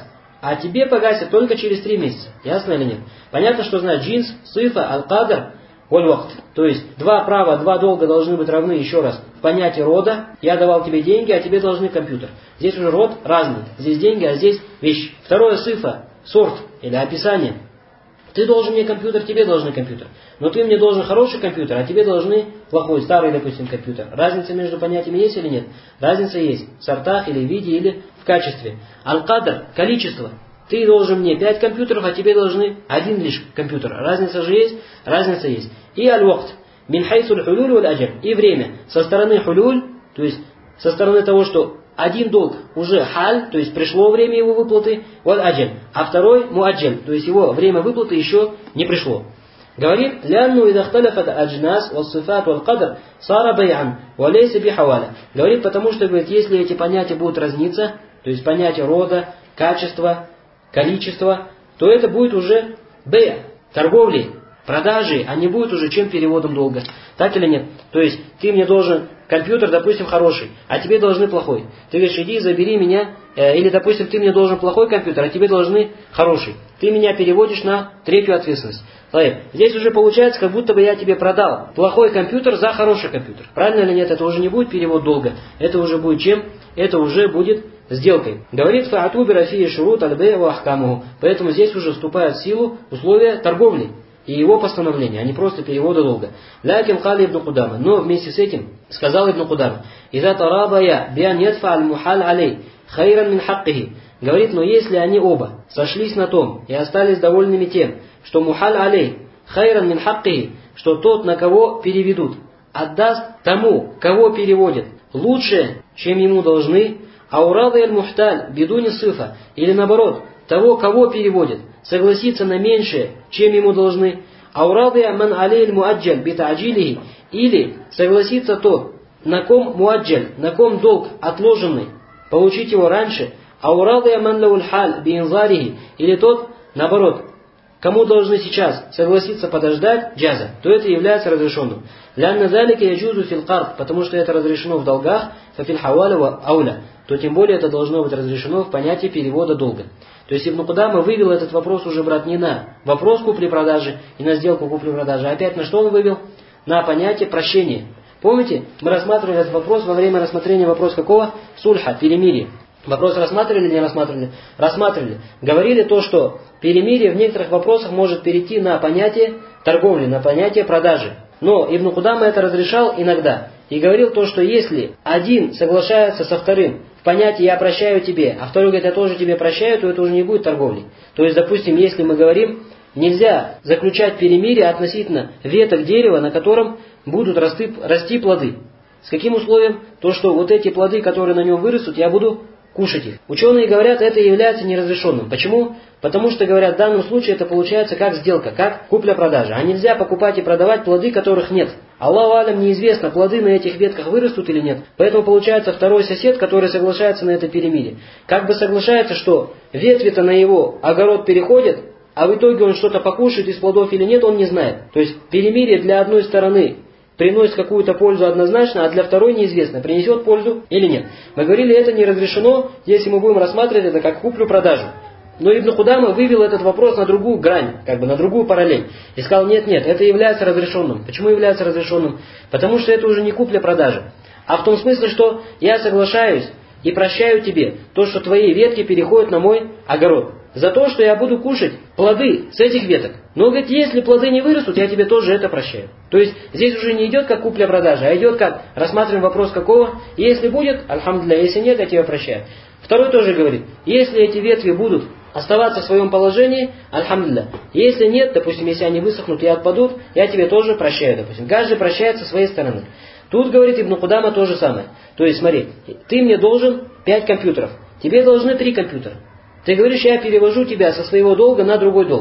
S2: а тебе погасят только через 3 месяца. Ясно или нет? Понятно, что знать джинс, сифа, аль-кадр, валь-вакт. То есть 2 права, 2 долга должны быть равны, еще раз, в понятии рода. Я давал тебе деньги, а тебе должны компьютер. Здесь уже род разный. Здесь деньги, а здесь вещи. Второе сифа, сорт или описание. Ты должен мне компьютер, тебе должны компьютер. Но ты мне должен хороший компьютер, а тебе должны плохой, старый, допустим, компьютер. Разница между понятиями есть или нет? Разница есть. В сортах или в виде, или в качестве. Аль-кадр, количество. Ты должен мне 5 компьютеров, а тебе должны 1 лишь компьютер. Разница же есть? Разница есть. И аль-вакт. Мин хайсуль хулюль валь аджаль. И время. Со стороны хулюль, то есть со стороны того, что один долг уже халь, то есть пришло время его выплаты, валь аджаль. А второй муаджаль, то есть его время выплаты еще не пришло. Говорит, лянну идахталяфат аджнас вассифат валкадр сара бай'ан валейса бихаваля. Говорит, потому что, говорит, если эти понятия будут разниться, то есть понятие рода, качества, количества, то это будет уже бэй, торговли, продажи, а не будет уже чем переводом долга. Так или нет? То есть ты мне должен компьютер, допустим, хороший, а тебе должны плохой. Ты говоришь, иди забери меня, или, допустим, ты мне должен плохой компьютер, а тебе должны хороший. Ты меня переводишь на 3-ю ответственность. Здесь уже получается, как будто бы я тебе продал плохой компьютер за хороший компьютер. Правильно или нет? Это уже не будет перевод долга. Это уже будет чем? Это уже будет сделкой. Говорит фа'ату бирафии шурут аль-бэй ва ахкамуху. Поэтому здесь уже вступают в силу условия торговли и его постановления, а не просто перевода долга. Лякин кали ибн Кудама. Но вместе с этим сказал ибн Кудама: «Иза тарабая биан ядфа аль-мухаль алей хайран мин хаккихи». Говорит, но если они оба сошлись на том и остались довольными тем, что мухаль алей хайран мин хаккихи, что тот, на кого переведут, отдаст тому, кого переводят, лучше, чем ему должны, а урады аль-мухталь бидуни сифа, или наоборот, того, кого переводят, согласиться на меньшее, чем ему должны, а урады ман алей аль-муаджаль бита'джилихи, или согласиться тот, на ком муаджаль, на ком долг отложенный, получить его раньше, а урады ман лауль халь биинзарихи, или тот, наоборот, кому должны сейчас согласиться подождать джаза, то это является разрешенным. Лянна залика яджузу фил кард, потому что это разрешено в долгах, фафил хаваля ва ауля, то тем более это должно быть разрешено в понятии перевода долга. То есть Ибн Кудама вывел этот вопрос уже, брат, не на вопрос купли-продажи и на сделку купли-продажи, а опять на что он вывел? На понятие прощения. Помните, мы рассматривали этот вопрос во время рассмотрения вопроса какого? Сульха, перемирия. Вопрос рассматривали или не рассматривали? Рассматривали. Говорили то, что перемирие в некоторых вопросах может перейти на понятие торговли, на понятие продажи. Но Ибн Кудама это разрешал иногда. И говорил то, что если один соглашается со вторым в понятии «я прощаю тебе», а второй говорит «я тоже тебе прощаю», то это уже не будет торговлей. То есть, допустим, если мы говорим, нельзя заключать перемирие относительно веток дерева, на котором будут расти плоды. С каким условием? То, что вот эти плоды, которые на нем вырастут, я буду кушать их. Ученые говорят, это является неразрешенным. Почему? Потому что, говорят, в данном случае это получается как сделка, как купля-продажа. А нельзя покупать и продавать плоды, которых нет. Аллаху алям, неизвестно, плоды на этих ветках вырастут или нет. Поэтому получается второй сосед, который соглашается на это перемирие. Как бы соглашается, что ветви-то на его огород переходят, а в итоге он что-то покушает из плодов или нет, он не знает. То есть перемирие для одной стороны приносит какую-то пользу однозначно, а для второй неизвестно, принесет пользу или нет. Мы говорили, это не разрешено, если мы будем рассматривать это как куплю-продажу. Но Ибн Кудама вывел этот вопрос на другую грань, как бы на другую параллель. И сказал, нет, это является разрешенным. Почему является разрешенным? Потому что это уже не купля-продажа. А в том смысле, что я соглашаюсь и прощаю тебе то, что твои ветки переходят на мой огород. За то, что я буду кушать плоды с этих веток. Но, говорит, если плоды не вырастут, я тебе тоже это прощаю. То есть, здесь уже не идет как купля-продажа, а идет как, рассматриваем вопрос какого. Если будет, альхамдулилля, если нет, я тебя прощаю. Второй тоже говорит, если эти ветви будут оставаться в своем положении, альхамдулилля. Если нет, допустим, если они высохнут и отпадут, я тебе тоже прощаю, допустим. Каждый прощает со своей стороны. Тут, говорит Ибн Кудама, то же самое. То есть, смотри, ты мне должен 5 компьютеров, тебе должны 3 компьютера. Ты говоришь, я перевожу тебя со своего долга на другой долг.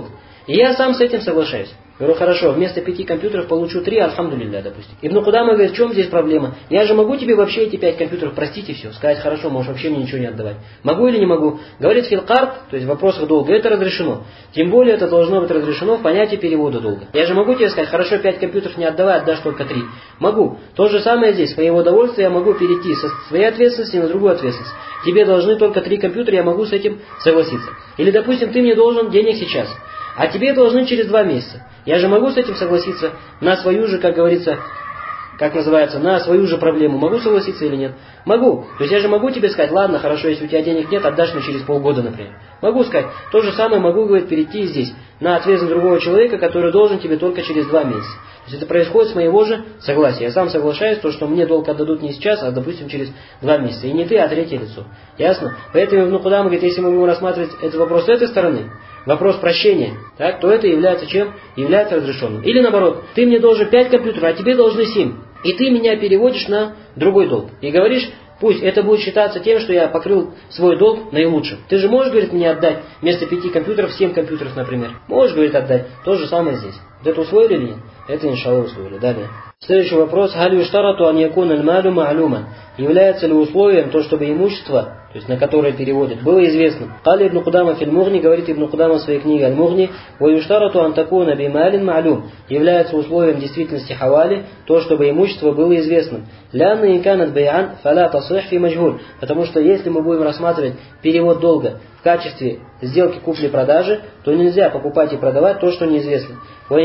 S2: И я сам с этим соглашаюсь. Говорю, хорошо, вместо 5 компьютеров получу 3, альхамдулилля, допустим. Ибн Кудама говорит, в чем здесь проблема? Я же могу тебе вообще эти 5 компьютеров простить и все. Сказать, хорошо, можешь вообще мне ничего не отдавать. Могу или не могу? Говорит филкард, то есть в вопросах долга, это разрешено. Тем более это должно быть разрешено в понятии перевода долга. Я же могу тебе сказать, хорошо, 5 компьютеров не отдавай, отдашь только 3. Могу. То же самое здесь. В моего удовольствия я могу перейти со своей ответственности на другую ответственность. Тебе должны только 3 компьютера, я могу с этим согласиться. Или, допустим, ты мне должен денег сейчас, а тебе должны через 2 месяца. Я же могу с этим согласиться на свою же, как говорится, как называется, на свою же проблему. Могу согласиться или нет? Могу. То есть я же могу тебе сказать, ладно, хорошо, если у тебя денег нет, отдашь мне через полгода, например. Могу сказать. То же самое могу, говорит, перейти здесь на ответственность другого человека, который должен тебе только через 2 месяца. То есть это происходит с моего же согласия. Я сам соглашаюсь, то, что мне долг отдадут не сейчас, а, допустим, через 2 месяца. И не ты, а третье лицо. Ясно? Поэтому Ибн Кудама говорит, если мы будем рассматривать этот вопрос с этой стороны, вопрос прощения, так, то это является чем? Является разрешенным. Или наоборот, ты мне должен 5 компьютеров, а тебе должны 7. И ты меня переводишь на другой долг. И говоришь, пусть это будет считаться тем, что я покрыл свой долг наилучшим. Ты же можешь, говорит, мне отдать вместо 5 компьютеров 7 компьютеров, например. Можешь, говорит, отдать. То же самое здесь. Вот это усвоили или нет? Это, иншаллах, усвоили. Далее. Следующий вопрос. Халь юштарату ан якун аль-малю ма'лума. Является ли условием то, чтобы имущество, то есть на которое переводят, было известным? Кали Ибн Кудама филь Мугни, говорит Ибн Кудама в своей книге Аль-Мугни, ва юштарату ан такуна бималин ма'лум. Является условием действительности хавали то, чтобы имущество было известным. Лянна инканат бай'ан фаля тасих фи маджхуль. Потому что если мы будем рассматривать перевод долга в качестве сделки купли-продажи, то нельзя покупать и продавать то, что неизвестно. А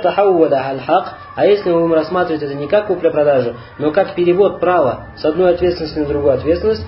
S2: если мы будем рассматривать это не как купля-продажу, но как перевод права с одной ответственности на другую ответственность,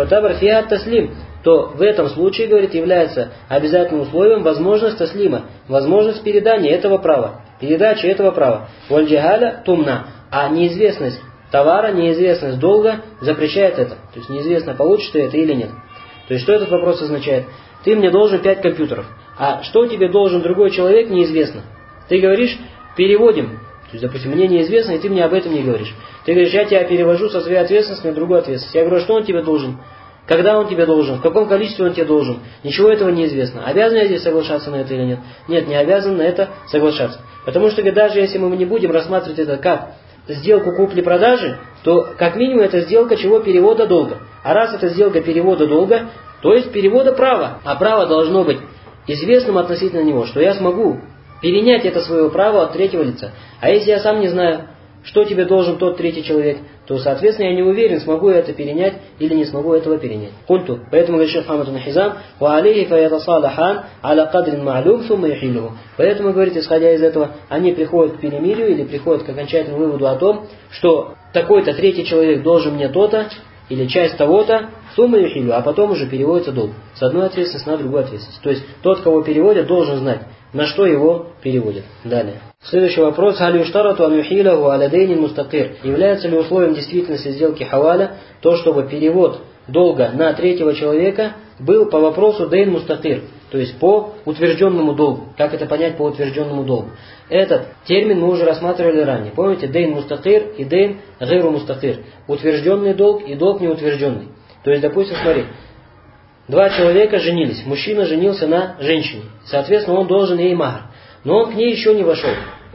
S2: то в этом случае, говорит, является обязательным условием возможность таслима, возможность передания этого права, передачи этого права. Вальджихаля тумна, а неизвестность товара, неизвестность долга запрещает это. То есть неизвестно, получишь ты это или нет. То есть что этот вопрос означает? Ты мне должен 5 компьютеров, а что тебе должен другой человек, неизвестно. Ты говоришь, переводим. То есть, допустим, мне неизвестно, и ты мне об этом не говоришь. Ты говоришь, я тебя перевожу со своей ответственности на другую ответственность. Я говорю, что он тебе должен? Когда он тебе должен? В каком количестве он тебе должен? Ничего этого не известно. Обязан я здесь соглашаться на это или нет? Нет, не обязан на это соглашаться. Потому что даже если мы не будем рассматривать это как сделку купли-продажи, то как минимум это сделка чего? Перевода долга. А раз это сделка перевода долга, то есть перевода права. А право должно быть известным относительно него, что я смогу перенять это свое право от третьего лица. А если я сам не знаю, что тебе должен тот третий человек, то, соответственно, я не уверен, смогу я это перенять или не смогу этого перенять. Культу. Поэтому говорит шейх Хамад ибн Хизам, ва алейхи фаятасалахан аля кадрин ма'лум сумма юхилюху. Поэтому, говорит, исходя из этого, они приходят к перемирию или приходят к окончательному выводу о том, что такой-то третий человек должен мне то-то, или часть того-то, сумма юхилю, а потом уже переводится долг с одной ответственности на другую ответственность. То есть тот, кого переводят, должен знать, на что его переводят. Далее. Следующий вопрос. Халь юштарату ан юхиляху аля дейнин мустакир. Является ли условием действительности сделки хаваля то, чтобы перевод долга на третьего человека был по вопросу дейн мустакир, то есть по утвержденному долгу. Как это понять по утвержденному долгу? Этот термин мы уже рассматривали ранее. Помните, дейн мустакир и дейн гайру мустакир. Утвержденный долг и долг неутвержденный. То есть, допустим, смотри, 2 человека женились. Мужчина женился на женщине. Соответственно, он должен ей махр. Но он к ней еще не вошел.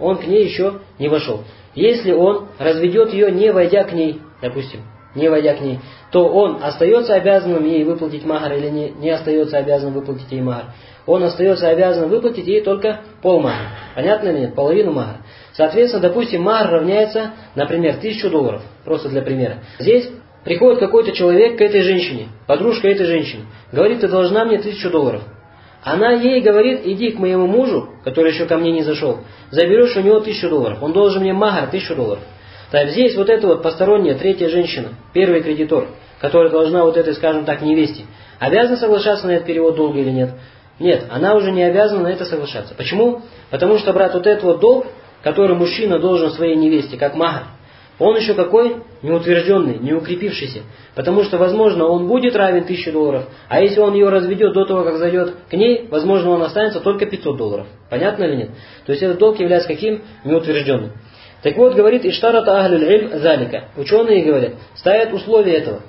S2: Если он разведет ее, не войдя к ней, допустим, то он остается обязанным ей выплатить махр или не остается обязанным выплатить ей махр? Он остается обязанным выплатить ей только полмахра. Понятно или нет? Половину махра. Соответственно, допустим, махр равняется, например, $1000. Просто для примера. Здесь приходит какой-то человек к этой женщине, подружка этой женщины, говорит, ты должна мне $1000. Она ей говорит, иди к моему мужу, который еще ко мне не зашел, заберешь у него $1000. Он должен мне махр $1000. Так, здесь вот эта вот посторонняя третья женщина, первый кредитор, которая должна вот этой, скажем так, невесте, обязана соглашаться на этот перевод долга или нет? Нет, она уже не обязана на это соглашаться. Почему? Потому что, брат, вот этот вот долг, который мужчина должен своей невесте, как махр, он еще какой? Неутвержденный, не укрепившийся. Потому что, возможно, он будет равен $1000, а если он ее разведет до того, как зайдет к ней, возможно, он останется только $500. Понятно или нет? То есть этот долг является каким? Неутвержденным. Так вот, говорит, иштарата ахлюль ильм залика. Ученые говорят, ставят условия этого.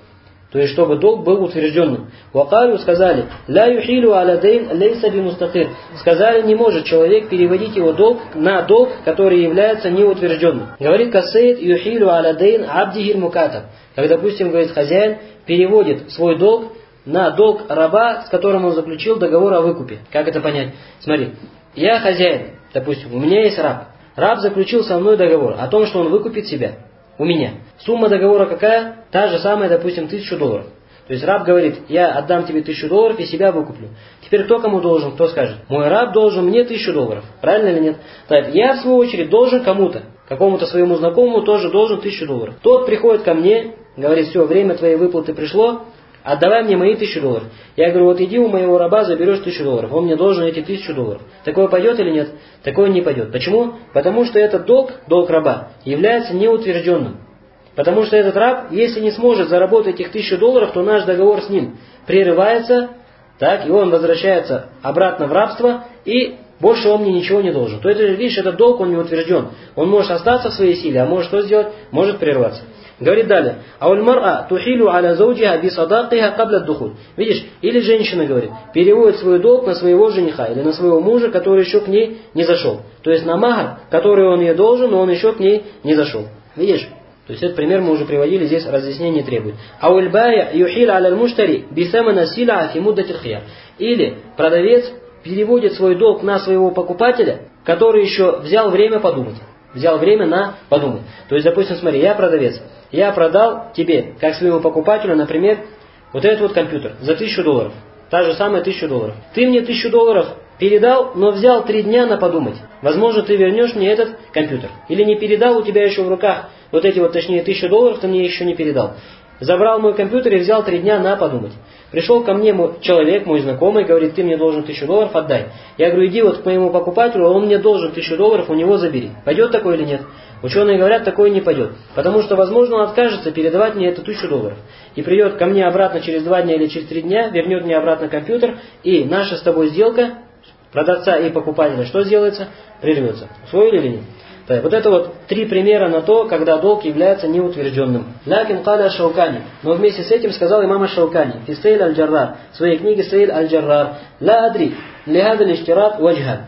S2: То есть, чтобы долг был утвержденным. Вакалю сказали, ля юхилю аля дейн лейса би мустакир. Сказали, не может человек переводить его долг на долг, который является неутвержденным. Говорит Касейд, юхилю аля дейн абдихиль мукатаб. Как, допустим, говорит хозяин, переводит свой долг на долг раба, с которым он заключил договор о выкупе. Как это понять? Смотри, я хозяин, допустим, у меня есть раб. Раб заключил со мной договор о том, что он выкупит себя. У меня. Сумма договора какая? Та же самая, допустим, $1000. То есть раб говорит, я отдам тебе $1000 и себя выкуплю. Теперь кто кому должен? Кто скажет? Мой раб должен мне $1000. Правильно или нет? Так, я в свою очередь должен кому-то. Какому-то своему знакомому тоже должен $1000. Тот приходит ко мне, говорит, все, время твоей выплаты пришло, отдавай мне мои $1000. Я говорю, вот иди у моего раба, заберешь $1000. Он мне должен эти $1000. Такое пойдет или нет? Такое не пойдет. Почему? Потому что этот долг раба, является неутвержденным. Потому что этот раб, если не сможет заработать этих $1000, то наш договор с ним прерывается, так, и он возвращается обратно в рабство, и больше он мне ничего не должен. То есть, видишь, этот долг, он не утвержден. Он может остаться в своей силе, а может что сделать? Может прерваться. Говорит далее. Аульмара тухилу аля зауджиха би садакиха кабля духуль. Видишь, или женщина говорит, переводит свой долг на своего жениха или на своего мужа, который еще к ней не зашел. То есть на махар, который он ей должен, но он еще к ней не зашел. Видишь? То есть этот пример мы уже приводили, здесь разъяснение требует. Аульбая юхил аля муштари би самана сила фи муддатил хияр. Или продавец переводит свой долг на своего покупателя, который еще взял время подумать. Взял время на подумать. То есть, допустим, смотри, я продавец. Я продал тебе, как своему покупателю, например, вот этот вот компьютер за $1000. Та же самая $1000. Ты мне $1000 передал, но взял 3 дня на подумать. Возможно, ты вернешь мне этот компьютер. Или не передал, у тебя еще в руках вот эти вот, точнее, $1000 ты мне еще не передал. Забрал мой компьютер и взял 3 дня на подумать. Пришел ко мне мой человек, мой знакомый, говорит, ты мне должен $1000, отдай. Я говорю, иди вот к моему покупателю, он мне должен $1000, у него забери. Пойдет такое или нет? Ученые говорят, такое не пойдет. Потому что, возможно, он откажется передавать мне это $1000. И придет ко мне обратно через 2 дня или через 3 дня, вернет мне обратно компьютер, и наша с тобой сделка, продавца и покупателя, что сделается? Прервется. Усвоили или нет? Так, вот это вот 3 примера на то, когда долг является неутвержденным. Лакин каля Шаукани. Но вместе с этим сказал имам Шаукани, в Сейль аль-Джаррар, в своей книге Сейль аль-Джаррар, ла адри, лихада лиштират ваджхан.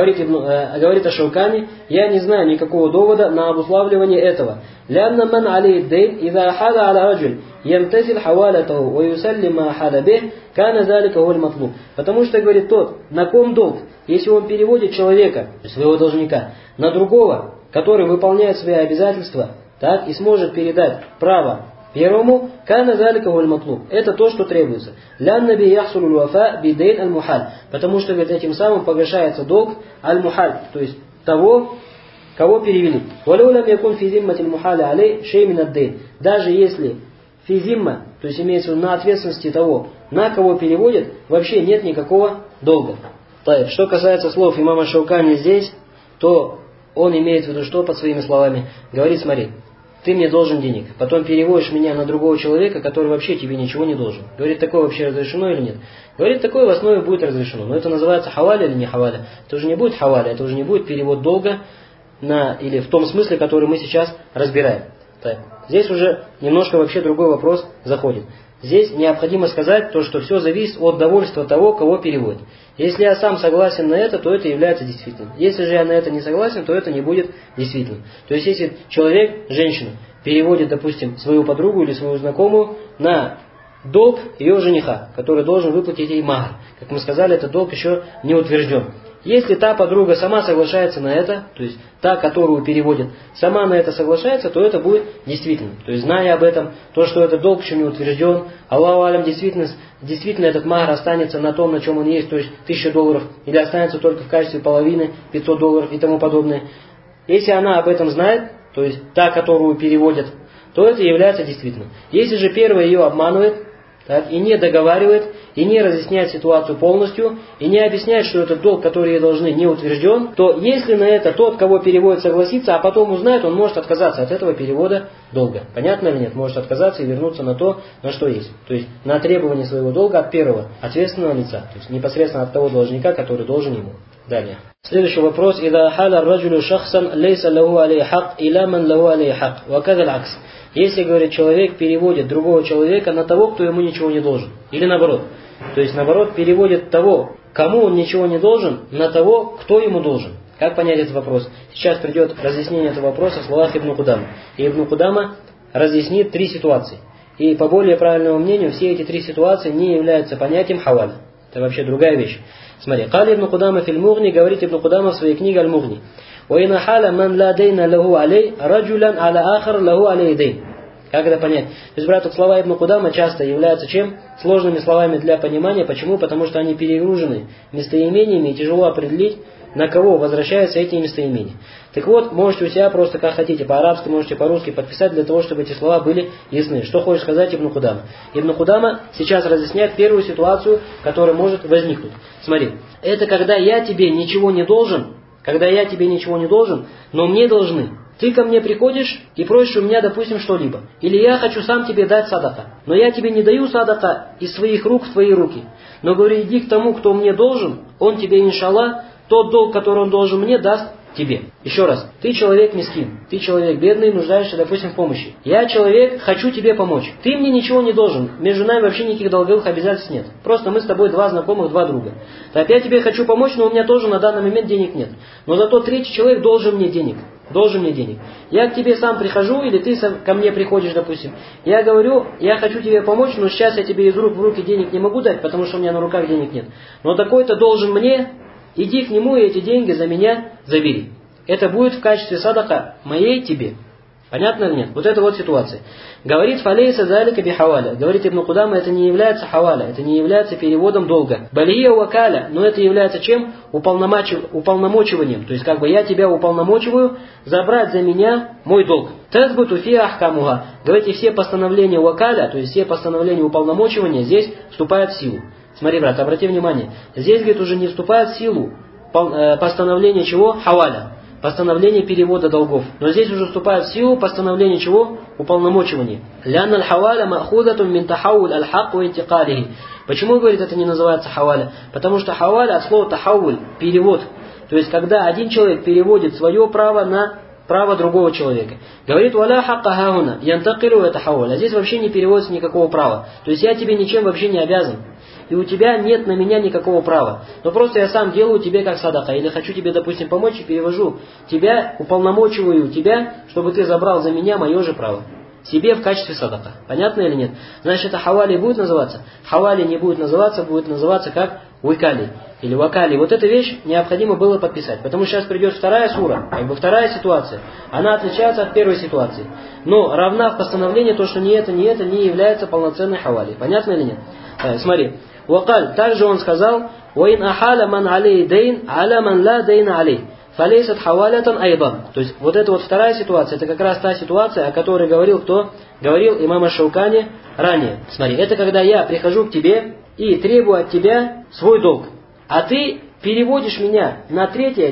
S2: Говорит Шаукани, я не знаю никакого довода на обуславливание этого. Лянна ман алей дейн, ида хада аля раджуль, янтазиль хавалятаху, ва юсаллима хада бих, кана залика гуль матлуб. Потому что, говорит тот, на ком долг, если он переводит человека, своего должника, на другого, который выполняет свои обязательства, так, и сможет передать право первому, кана залика гуль матлуб. Это то, что требуется. Лянна би яхсулу вафа бидейн аль-мухаль. Потому что, говорит, этим самым погашается долг аль-мухаль, то есть того, кого перевели. Валюлям якун физимматиль мухаля алей шей мин ад-дейн. Даже если физимма, то есть имеется в виду на ответственности того, на кого переводят, вообще нет никакого долга. Так, что касается слов имама Шаукани здесь, то он имеет в виду, что под своими словами говорит, смотри, ты мне должен денег, потом переводишь меня на другого человека, который вообще тебе ничего не должен. Говорит, такое вообще разрешено или нет? Говорит, такое в основе будет разрешено. Но это называется хаваля или не хаваля? Это уже не будет хаваля, это уже не будет перевод долга или в том смысле, который мы сейчас разбираем. Так, здесь уже немножко вообще другой вопрос заходит. Здесь необходимо сказать то, что все зависит от довольства того, кого переводит. Если я сам согласен на это, то это является действительным. Если же я на это не согласен, то это не будет действительным. То есть, если человек, женщина, переводит, допустим, свою подругу или свою знакомую на долг ее жениха, который должен выплатить ей махр. Как мы сказали, этот долг еще не утвержден. Если та подруга сама соглашается на это, то есть та, которую переводит, сама на это соглашается, то это будет действительным. То есть, зная об этом, то, что этот долг еще не утвержден, Аллаху алям, действительно этот махр останется на том, на чем он есть, то есть $1000, или останется только в качестве половины, $500 и тому подобное. Если она об этом знает, то есть та, которую переводят, то это является действительным. Если же первая ее обманывает, так, и не договаривает, и не разъясняет ситуацию полностью, и не объясняет, что этот долг, который ей должны, не утвержден, то если на это тот, кого переводит, согласится, а потом узнает, он может отказаться от этого перевода долга. Понятно или нет? Может отказаться и вернуться на то, на что есть. То есть на требование своего долга от первого ответственного лица. То есть непосредственно от того должника, который должен ему. Далее. Следующий вопрос. «Ида халя раджулю шахсан лейса лаху алей хак, иля ман лаху алей хак, ва кадал акс». если, говорит, человек переводит другого человека на того, кто ему ничего не должен. Или наоборот. То есть, наоборот, переводит того, кому он ничего не должен, на того, кто ему должен. Как понять этот вопрос? Сейчас придет разъяснение этого вопроса в словах Ибн Кудама. И Ибн Кудама разъяснит 3 ситуации. И по более правильному мнению, все эти 3 ситуации не являются понятием хаваля. Это вообще другая вещь. Смотри, Кали Ибн Кудама фил Мугни, говорит Ибн Кудама в своей книге Аль-Мугни. وَإِنَ حَالَ مَنْ لَا دَيْنَ لَهُ عَلَيْهِ رَجُلًا عَلَى آخَرَ لَهُ عَلَيْهِ دَيْنَ. Как это понять? То есть, брат, слова Ибн Кудама часто являются чем? Сложными словами для понимания. Почему? Потому что они перегружены местоимениями и тяжело определить, на кого возвращаются эти местоимения. Так вот, можете у себя просто как хотите, по-арабски, можете по-русски подписать, для того, чтобы эти слова были ясны. Что хочет сказать Ибн Кудама? Ибн Кудама сейчас разъясняет первую ситуацию, которая может возникнуть. Смотри, это когда я тебе ничего не должен, но мне должны. Ты ко мне приходишь и просишь у меня, допустим, что-либо. Или я хочу сам тебе дать садака. Но я тебе не даю садака из своих рук в твои руки. Но говорю, иди к тому, кто мне должен, он тебе, иншаллах, тот долг, который он должен мне, даст тебе. Еще раз, ты человек мискин, ты человек бедный, нуждаешься, допустим, в помощи. Я человек, хочу тебе помочь. Ты мне ничего не должен, между нами вообще никаких долговых обязательств нет. Просто мы с тобой 2 знакомых, 2 друга. Так я тебе хочу помочь, но у меня тоже на данный момент денег нет. Но зато 3-й человек должен мне денег. Я к тебе сам прихожу, или ты ко мне приходишь, допустим. Я говорю, я хочу тебе помочь, но сейчас я тебе из рук в руки денег не могу дать, потому что у меня на руках денег нет. Но такой-то должен мне, иди к нему и эти деньги за меня забери. Это будет в качестве садака моей тебе. Понятно или нет? Вот это вот ситуация. Говорит фалейса залика бихаваля. Говорит Ибн Кудама, это не является хаваля, это не является переводом долга. Балия вакаля, но это является чем? Уполномочиванием. То есть как бы я тебя уполномочиваю забрать за меня мой долг. Тазбуту фи ахкамуха. Говорите, все постановления вакаля, то есть все постановления уполномочивания здесь вступают в силу. Смотри, брат, обрати внимание. Здесь, говорит, уже не вступает в силу постановление чего? Хаваля. Постановление перевода долгов. Но здесь уже вступает в силу постановление чего? Уполномочивание. Ляна аль-хаваля махудатун мин тахауль аль-хак ва интикалихи. Почему, говорит, это не называется хаваля? Потому что хаваля от слова тахауль, перевод. То есть, когда один человек переводит свое право на право другого человека. Говорит, валя хакка хауна, янтакилу это хаваля. А здесь вообще не переводится никакого права. То есть, я тебе ничем вообще не обязан. И у тебя нет на меня никакого права. Но просто я сам делаю тебе как садака. Или хочу тебе, допустим, помочь и перевожу тебя, уполномочиваю тебя, чтобы ты забрал за меня мое же право. Себе в качестве садака. Понятно или нет? Значит, это хавали будет называться? Хавали не будет называться как уикали. Или вакали. Вот эту вещь необходимо было подписать. Потому что сейчас придет вторая сура, как бы вторая ситуация. Она отличается от первой ситуации. Но равна в постановлении то, что ни это не является полноценной хавали. Понятно или нет? Смотри. Вакаль. Также он сказал, وَإِنْ أَحَالَ مَنْ عَلَيْهِ دَيْنْ عَلَى مَنْ لَا دَيْنَ عَلَيْهِ فَلَيْسَتْ حَوَالَةً أَيْضًا. То есть, вот эта вот вторая ситуация, это как раз та ситуация, о которой говорил кто? Говорил имам Аш-Шаукани ранее. Смотри, это когда я прихожу к тебе и требую от тебя свой долг. А ты переводишь меня на третье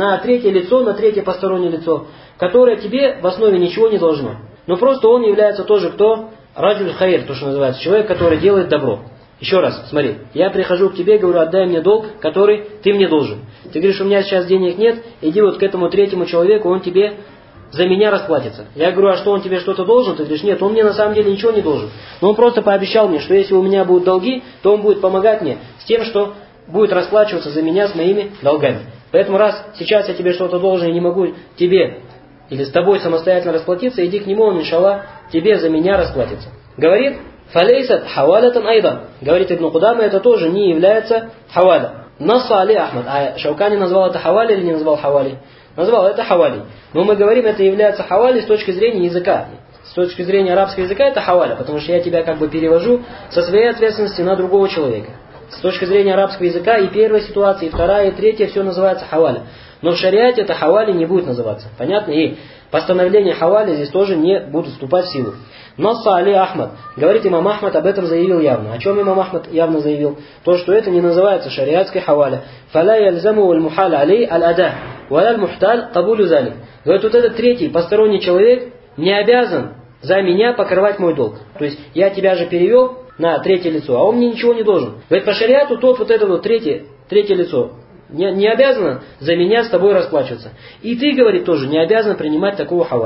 S2: лицо, на третье постороннее лицо, которое тебе в основе ничего не должно. Но просто он является тоже кто? Раджуль хайр, то, что называется, человек, который делает добро. Еще раз, смотри, я прихожу к тебе, говорю, отдай мне долг, который ты мне должен. Ты говоришь, у меня сейчас денег нет, иди вот к этому третьему человеку, он тебе за меня расплатится. Я говорю, а что, он тебе что-то должен? Ты говоришь, нет, он мне на самом деле ничего не должен. Но он просто пообещал мне, что если у меня будут долги, то он будет помогать мне с тем, что будет расплачиваться за меня с моими долгами. Поэтому раз сейчас я тебе что-то должен и не могу тебе или с тобой самостоятельно расплатиться, иди к нему, он, иншаллах, тебе за меня расплатится. Говорит, фалейсат хавалятан айдан. Говорит Ибн Кудама, это тоже не является хаваля. Наса али Ахмад. А Шаукани назвал это хавали или не назвал хавали? Назвал это хавали. Но мы говорим, это является хавали с точки зрения языка. С точки зрения арабского языка это хаваля, потому что я тебя как бы перевожу со своей ответственности на другого человека. С точки зрения арабского языка и первая ситуация, и вторая, и третья, все называется хаваля. Но в шариате это хавали не будет называться. Понятно? И постановления хавали здесь тоже не будут вступать в силу. Наса али Ахмад. Говорит, имам Ахмад об этом заявил явно. О чем имам Ахмад явно заявил? То, что это не называется шариатской хаваля. Фаля яльзаму аль-мухаль алей аль-ада. Валя аль-мухталь кабулю залик. Говорит, вот этот третий, посторонний человек, не обязан за меня покрывать мой долг. То есть, я тебя же перевел на третье лицо, а он мне ничего не должен. Говорит, по шариату тот вот это вот третье лицо не обязано за меня с тобой расплачиваться. И ты, говорит, тоже не обязан принимать такого хаваля.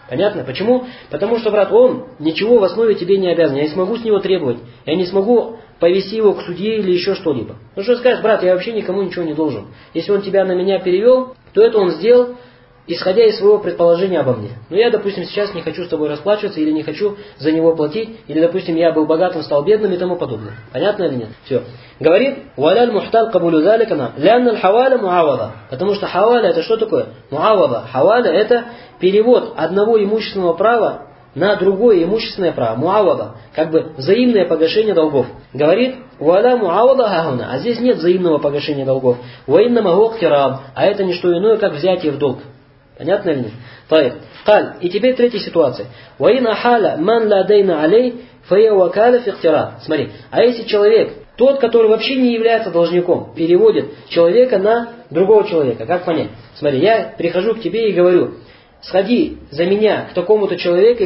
S2: Понятно? Почему? Потому что, брат, он ничего в основе тебе не обязан. Я не смогу с него требовать. Я не смогу повести его к судье или еще что-либо. Ну что скажешь, брат, я вообще никому ничего не должен. Если он тебя на меня перевел, то это он сделал, исходя из своего предположения обо мне. Но я, допустим, сейчас не хочу с тобой расплачиваться, или не хочу за него платить, или, допустим, я был богатым, стал бедным и тому подобное. Понятно или нет? Все. Говорит, «Валяль мухтал кабулю заликана, лянналь хаваля муавада». Потому что хаваля это что такое? Муавада. Хаваля это перевод одного имущественного права на другое имущественное право. Муавада. Как бы взаимное погашение долгов. Говорит, «Валя муавада хахуна». А здесь нет взаимного погашения долгов. «Ваинна магук тираб». А это не что иное, как взятие в долг. Понятно или нет? Таиб. Каль. И теперь третья ситуация. «Ваин ахаля ман ла дейна алей, фая вакаля фихтира». Смотри. А если человек, тот, который вообще не является должником, переводит человека на другого человека. Как понять? Смотри, я прихожу к тебе и говорю, сходи за меня к такому-то человеку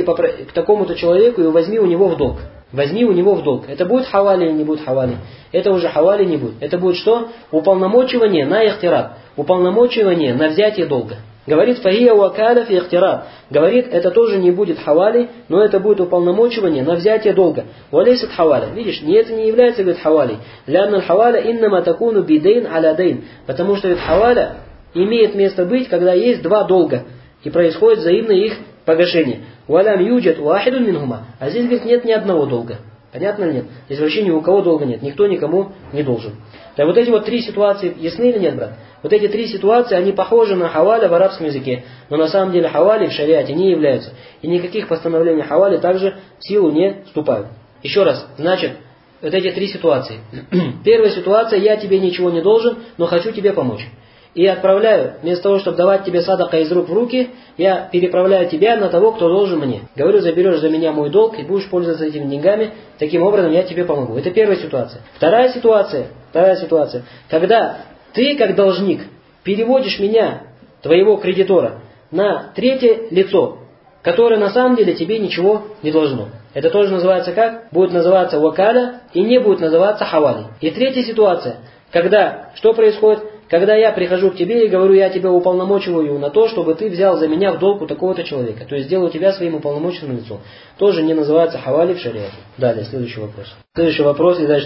S2: и возьми у него в долг. Возьми у него в долг. Это будет хавали или не будет хавали? Это уже хавали не будет. Это будет что? Уполномочивание на ихтират. Уполномочивание на взятие долга. Говорит, фахия вакаля фи ихтират. Говорит, это тоже не будет хавали, но это будет уполномочивание на взятие долга. Валейсат хаваля. Видишь, это не является, говорит, хавалей. Лянна хаваля иннама такуну бидейн аля дейн. Потому что хаваля имеет место быть, когда есть два долга. И происходит взаимное их погашение. Валям юджат вахидун минхума. А здесь, говорит, нет ни одного долга. Понятно или нет? Здесь вообще ни у кого долга нет. Никто никому не должен. Так вот эти вот три ситуации ясны или нет, брат? Вот эти три ситуации, они похожи на хаваля в арабском языке. Но на самом деле хавали в шариате не являются. И никаких постановлений хавали также в силу не вступают. Еще раз, значит, вот эти три ситуации. Первая ситуация, я тебе ничего не должен, но хочу тебе помочь. И отправляю, вместо того, чтобы давать тебе садака из рук в руки, я переправляю тебя на того, кто должен мне. Говорю, заберешь за меня мой долг и будешь пользоваться этими деньгами, таким образом я тебе помогу. Это первая ситуация. Вторая ситуация, когда ты, как должник, переводишь меня, твоего кредитора, на третье лицо, которое на самом деле тебе ничего не должно. Это тоже называется как? Будет называться вакаля и не будет называться хавали. И третья ситуация, когда, что происходит? Когда я прихожу к тебе и говорю, я тебя уполномочиваю на то, чтобы ты взял за меня в долг у такого-то человека. То есть сделаю тебя своим уполномоченным лицом. Тоже не называется хавали в шариате. Далее, следующий вопрос. Следующий вопрос. Говорит,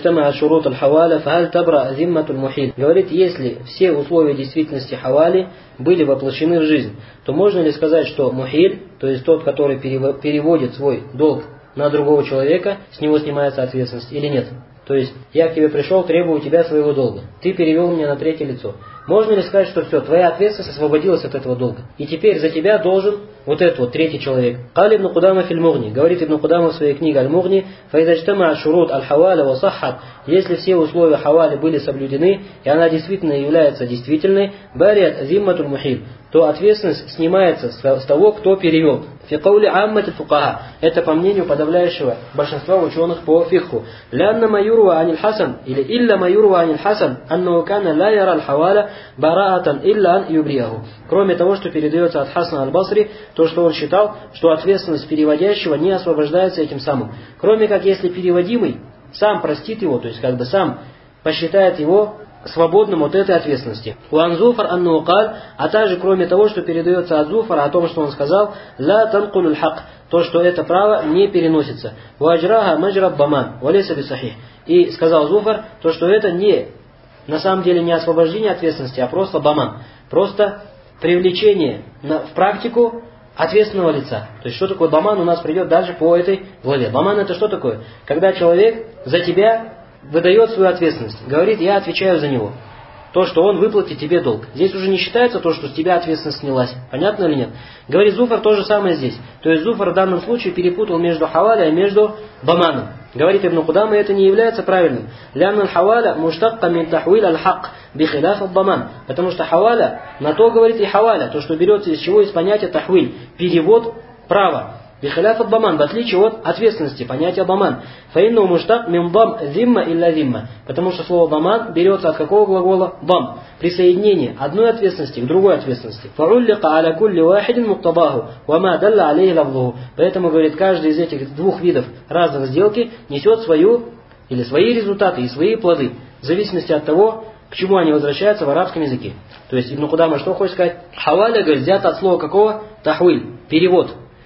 S2: если все условия действительности хавали были воплощены в жизнь, то можно ли сказать, что мухиль, то есть тот, который переводит свой долг на другого человека, с него снимается ответственность или нет? То есть, я к тебе пришел, требую у тебя своего долга. Ты перевел меня на третье лицо. Можно ли сказать, что все, твоя ответственность освободилась от этого долга? И теперь за тебя должен вот этот вот третий человек. Кали ибн Кудама филь Мугни. Говорит ибн Кудама в своей книге Аль-Мугни. Фаидаджтама шурут аль-хаваля ва саххат. Если все условия хавали были соблюдены, и она действительно является действительной, бариат зимматуль мухиль, то ответственность снимается с того, кто перевел. Фикаули аммати фукаха. Это по мнению подавляющего большинства ученых по фикху. Лянна майурва аниль хасан, или илля майурва аниль хасан, аннау кана ла яра аль-хаваля бараатан илля ан юбрияху. Кроме того, что передается от Хасана аль-Басри, то, что он считал, что ответственность переводящего не освобождается этим самым. Кроме как если переводимый сам простит его, то есть как бы сам посчитает его свободным от этой ответственности. У Анзуфар аннукаль, а также кроме того, что передается от Зуфара о том, что он сказал, ла танкулюль хак, то, что это право не переносится. У Аджраха маджраб баман, валеса бисахих. И сказал Зуфар, то, что это не, на самом деле не освобождение ответственности, а просто баман. Просто привлечение в практику ответственного лица. То есть, что такое баман, у нас придет дальше по этой главе. Баман это что такое? Когда человек за тебя выдает свою ответственность. Говорит, я отвечаю за него. То, что он выплатит тебе долг. Здесь уже не считается то, что с тебя ответственность снялась. Понятно или нет? Говорит Зуфар то же самое здесь. То есть Зуфар в данном случае перепутал между хаваля и между баманом. Говорит Ибн Кудама, это не является правильным. Лянна хаваля муштакка мин тахвиль аль-хак бихиляф аль-баман. Потому что хаваля, на то говорит и хаваля, то, что берется из чего? Из понятия тахвиль. Перевод права. Бихиляф аль-баман, в отличие от ответственности, понятия баман. Фаинну муштак мин дам зимма илля зимма. Потому что слово баман берется от какого глагола? Дам. Присоединение одной ответственности к другой ответственности. Фауллика аля кулли вахидин муктабаху, вама далла алейхи лавдуху. Поэтому, говорит, каждый из этих двух видов разных сделки несет свою или свои результаты и свои плоды. В зависимости от того, к чему они возвращаются в арабском языке. То есть Ибн Кудама что хочет сказать? Хаваля, говорит, взято от слова какого? Тахвиль. Перевод.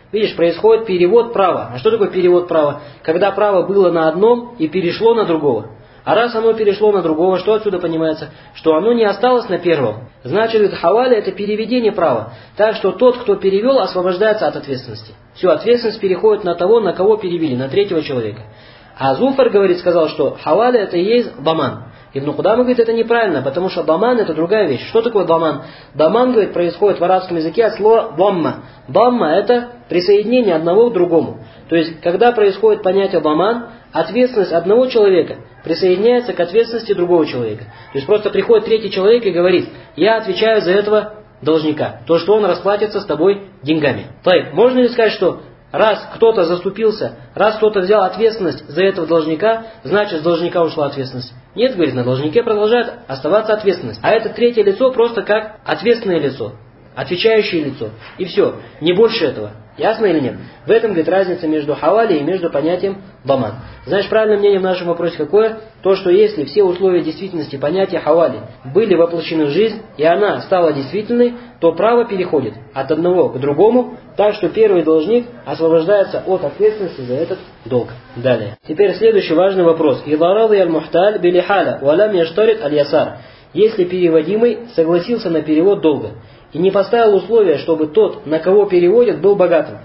S2: видишь, происходит перевод права. А что такое перевод права? Когда право было на одном и перешло на другого. А раз оно перешло на другого, что отсюда понимается? Что оно не осталось на первом. Значит, хаваля это переведение права. Так что тот, кто перевел, освобождается от ответственности. Все, ответственность переходит на того, на кого перевели, на третьего человека. А Зуфар, говорит, сказал, что хаваля это и есть даман. Ибн Кудама говорит, это неправильно, потому что даман это другая вещь. Что такое даман? Даман, говорит, происходит в арабском языке от слова дамма. Дамма это присоединение одного к другому. То есть, когда происходит понятие даман, ответственность одного человека присоединяется к ответственности другого человека. То есть просто приходит третий человек и говорит, я отвечаю за этого должника, то, что он расплатится с тобой деньгами. Можно ли сказать, что раз кто-то заступился, раз кто-то взял ответственность за этого должника, значит с должника ушла ответственность? Нет, говорит, на должнике продолжает оставаться ответственность. А это третье лицо просто как ответственное лицо, отвечающее лицо. И все, не больше этого. Ясно или нет? В этом, говорит, разница между хавали и между понятием даман. Знаешь, правильное мнение в нашем вопросе какое? То, что если все условия действительности понятия хавали были воплощены в жизнь, и она стала действительной, то право переходит от одного к другому, так что первый должник освобождается от ответственности за этот долг. Далее. Теперь следующий важный вопрос. Идарады аль-мухталь билихаля, валям яштарит аль-ясар. Если переводимый согласился на перевод долга и не поставил условия, чтобы тот, на кого переводит, был богатым.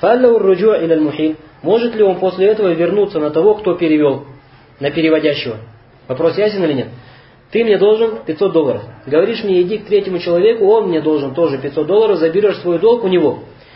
S2: Может ли он после этого вернуться на того, кто перевел, на переводящего? Вопрос ясен или нет? Ты мне должен $500. Говоришь мне, иди к третьему человеку, он мне должен тоже $500, заберешь свой долг у него.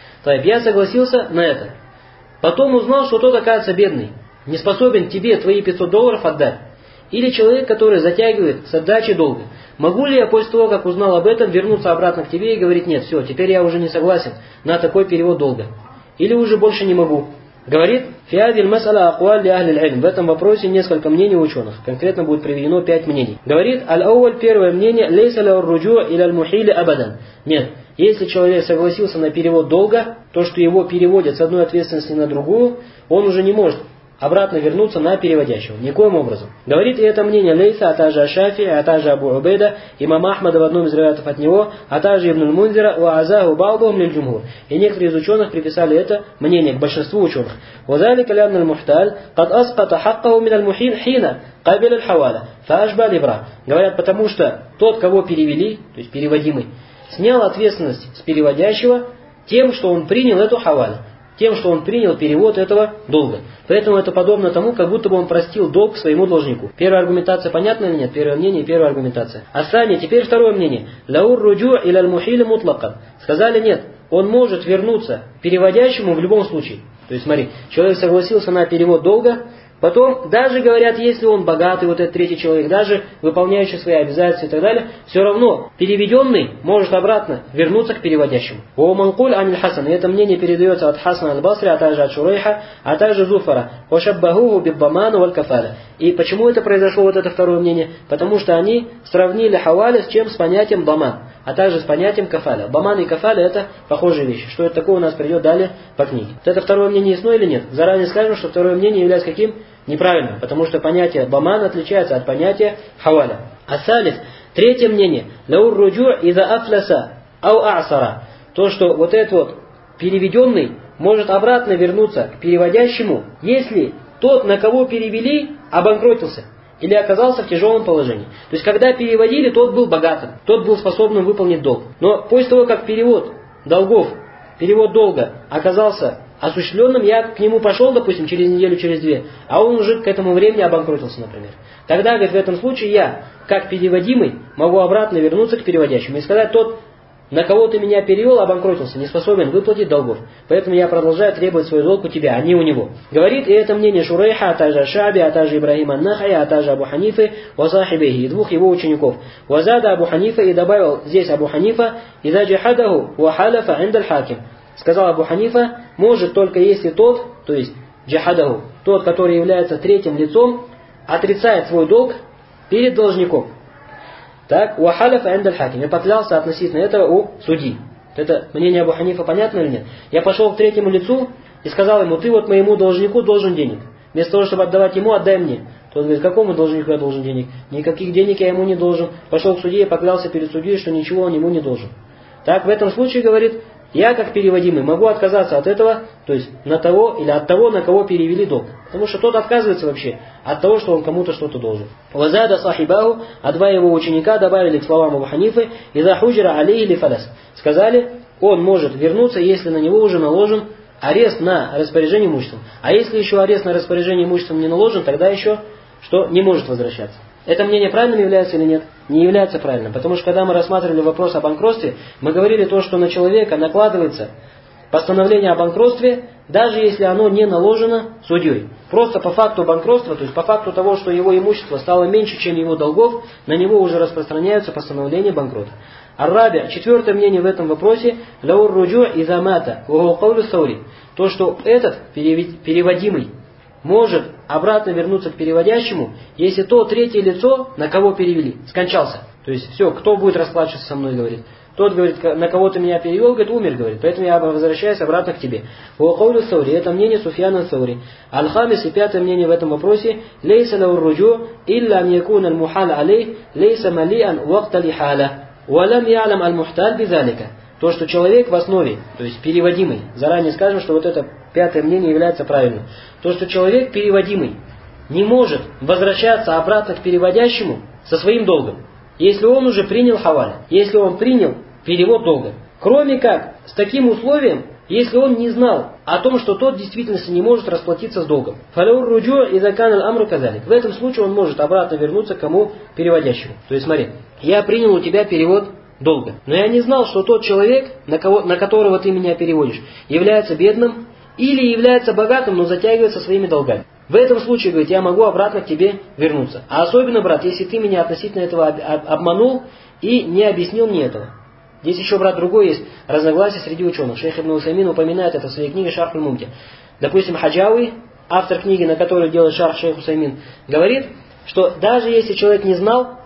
S2: Я согласился на это. Потом узнал, что тот, оказывается, бедный, не способен тебе твои $500 отдать. Или человек, который затягивает с отдачей долга. Могу ли я после того, как узнал об этом, вернуться обратно к тебе и говорить, нет, все, теперь я уже не согласен на такой перевод долга? Или уже больше не могу? Говорит, фиадиль мас'аля акуаль ли ахлиль илм. В этом вопросе несколько мнений ученых. Конкретно будет приведено 5 мнений. Говорит, аль-ауаль, первое мнение, лейса ля руджуа иля аль-мухили абадан. Нет, если человек согласился на перевод долга, то, что его переводят с одной ответственности на другую, он уже не может обратно вернуться на переводящего. Никоим образом. Говорит и это мнение Лейса, а также Ашафи, а также Абу Убейда, имам Ахмада в одном из риваятов от него, а также Ибн аль-Мунзира, ва азаху ба'духум лиль джумхур. И некоторые из ученых приписали это мнение к большинству ученых. وذلك لأن المحتال قد أسقط حقه من المحيل حين قبل الحوالة فأشبه الإبرة. Говорят, потому что тот, кого перевели, то есть переводимый, снял ответственность с переводящего тем, что он принял эту хавалю. Тем, что он принял перевод этого долга. Поэтому это подобно тому, как будто бы он простил долг своему должнику. Первая аргументация понятна или нет? Первое мнение и первая аргументация. Асани, теперь второе мнение. Лаур руджу иля аль-мухили мутлакан. Сказали нет, он может вернуться переводящему в любом случае. То есть смотри, человек согласился на перевод долга, потом, даже говорят, если он богатый, вот этот третий человек, даже выполняющий свои обязательства и так далее, все равно переведенный может обратно вернуться к переводящему. О манкуль аниль Хасан, и это мнение передается от Хасана аль-Басри, а также от Шурейха, а также Зуфара. О шаббахуху биддаману валь кафаля. И почему это произошло, вот это второе мнение? Потому что они сравнили хавали с чем? С понятием даман, а также с понятием кафаля. Даман и кафаля это похожие вещи. Что это такое, у нас придет далее по книге. Вот это второе мнение ясно или нет? Заранее скажем, что второе мнение является каким? Неправильно, потому что понятие даман отличается от понятия хаваля. Асалис, третье мнение, лаур руджу иза афляса ау а'сара. То, что вот этот вот переведенный может обратно вернуться к переводящему, если тот, на кого перевели, обанкротился или оказался в тяжелом положении. То есть, когда переводили, тот был богатым, тот был способным выполнить долг. Но после того, как перевод долга оказался осуществленным, я к нему пошел, допустим, через неделю, через две, а он уже к этому времени обанкротился, например. Тогда, говорит, в этом случае я, как переводимый, могу обратно вернуться к переводящему и сказать, тот, на кого ты меня перевел, обанкротился, не способен выплатить долгов. Поэтому я продолжаю требовать свой долг у тебя, а не у него. Говорит, и это мнение Шурейха, а также Шаби, а также Ибрахима ан-Нахай, а также Абу Ханифы, васахибихи, и двух его учеников. Вазада Абу Ханифа, и добавил здесь Абу Ханифа, иза джихадаху вахаляфа индаль хаким. Сказал Абу Ханифа, может только если тот, то есть джихадаху, тот, который является третьим лицом, отрицает свой долг перед должником. Так, вахаляфа индаль хаким. Я поклялся относительно этого у судьи. Это мнение Абу Ханифа понятно или нет? Я пошел к третьему лицу и сказал ему, ты вот моему должнику должен денег. Вместо того, чтобы отдавать ему, отдай мне. Тот говорит, какому должнику я должен денег? Никаких денег я ему не должен. Пошел к судье и поклялся перед судьей, что ничего он ему не должен. Так, в этом случае, говорит, я как переводимый могу отказаться от этого, то есть на того или от того, на кого перевели долг. Потому что тот отказывается вообще от того, что он кому-то что-то должен. Вазада сахибаху, а два его ученика добавили к словам Абу Ханифы, «Иза худжира алейхи ли фалас». Сказали, он может вернуться, если на него уже наложен арест на распоряжение имуществом. А если еще арест на распоряжение имуществом не наложен, тогда еще что не может возвращаться. Это мнение правильным является или нет? Не является правильным. Потому что когда мы рассматривали вопрос о банкротстве, мы говорили то, что на человека накладывается постановление о банкротстве, даже если оно не наложено судьей. Просто по факту банкротства, то есть по факту того, что его имущество стало меньше, чем его долгов, на него уже распространяются постановления банкрота. Ар-Раби, четвертое мнение в этом вопросе, лаур руджу изамата, то, что этот переводимый может обратно вернуться к переводящему, если то третье лицо, на кого перевели, скончался. То есть все, кто будет расплачиваться со мной, говорит. Тот говорит, на кого ты меня перевел, говорит, умер, говорит. Поэтому я возвращаюсь обратно к тебе. Это мнение Суфьяна Саури. Аль-Хамис и пятое мнение в этом вопросе. Лейса лаур руджу, илля ан якун аль-мухал алей, лейса малиан вакта лихаля. Валам ялам аль-мухталь бизалика. То, что человек в основе, то есть переводимый, заранее скажем, что вот это пятое мнение является правильным. То, что человек переводимый не может возвращаться обратно к переводящему со своим долгом, если он уже принял хаваль, если он принял перевод долга. Кроме как с таким условием, если он не знал о том, что тот в действительности не может расплатиться с долгом. Фалаур руджу изакан аль-амру казалик. В этом случае он может обратно вернуться к кому? Переводящему. То есть смотри, я принял у тебя перевод долга, но я не знал, что тот человек, на которого ты меня переводишь, является бедным или является богатым, но затягивается своими долгами. В этом случае, говорит, я могу обратно к тебе вернуться. А особенно, брат, если ты меня относительно этого обманул и не объяснил мне этого. Здесь еще, брат, другое есть разногласие среди ученых. Шейх Ибн Усаймин упоминает это в своей книге «Шарх аль-Мумти». Допустим, Хаджауи, автор книги, на которой делает шарх шейх Усаймин, говорит, что даже если человек не знал,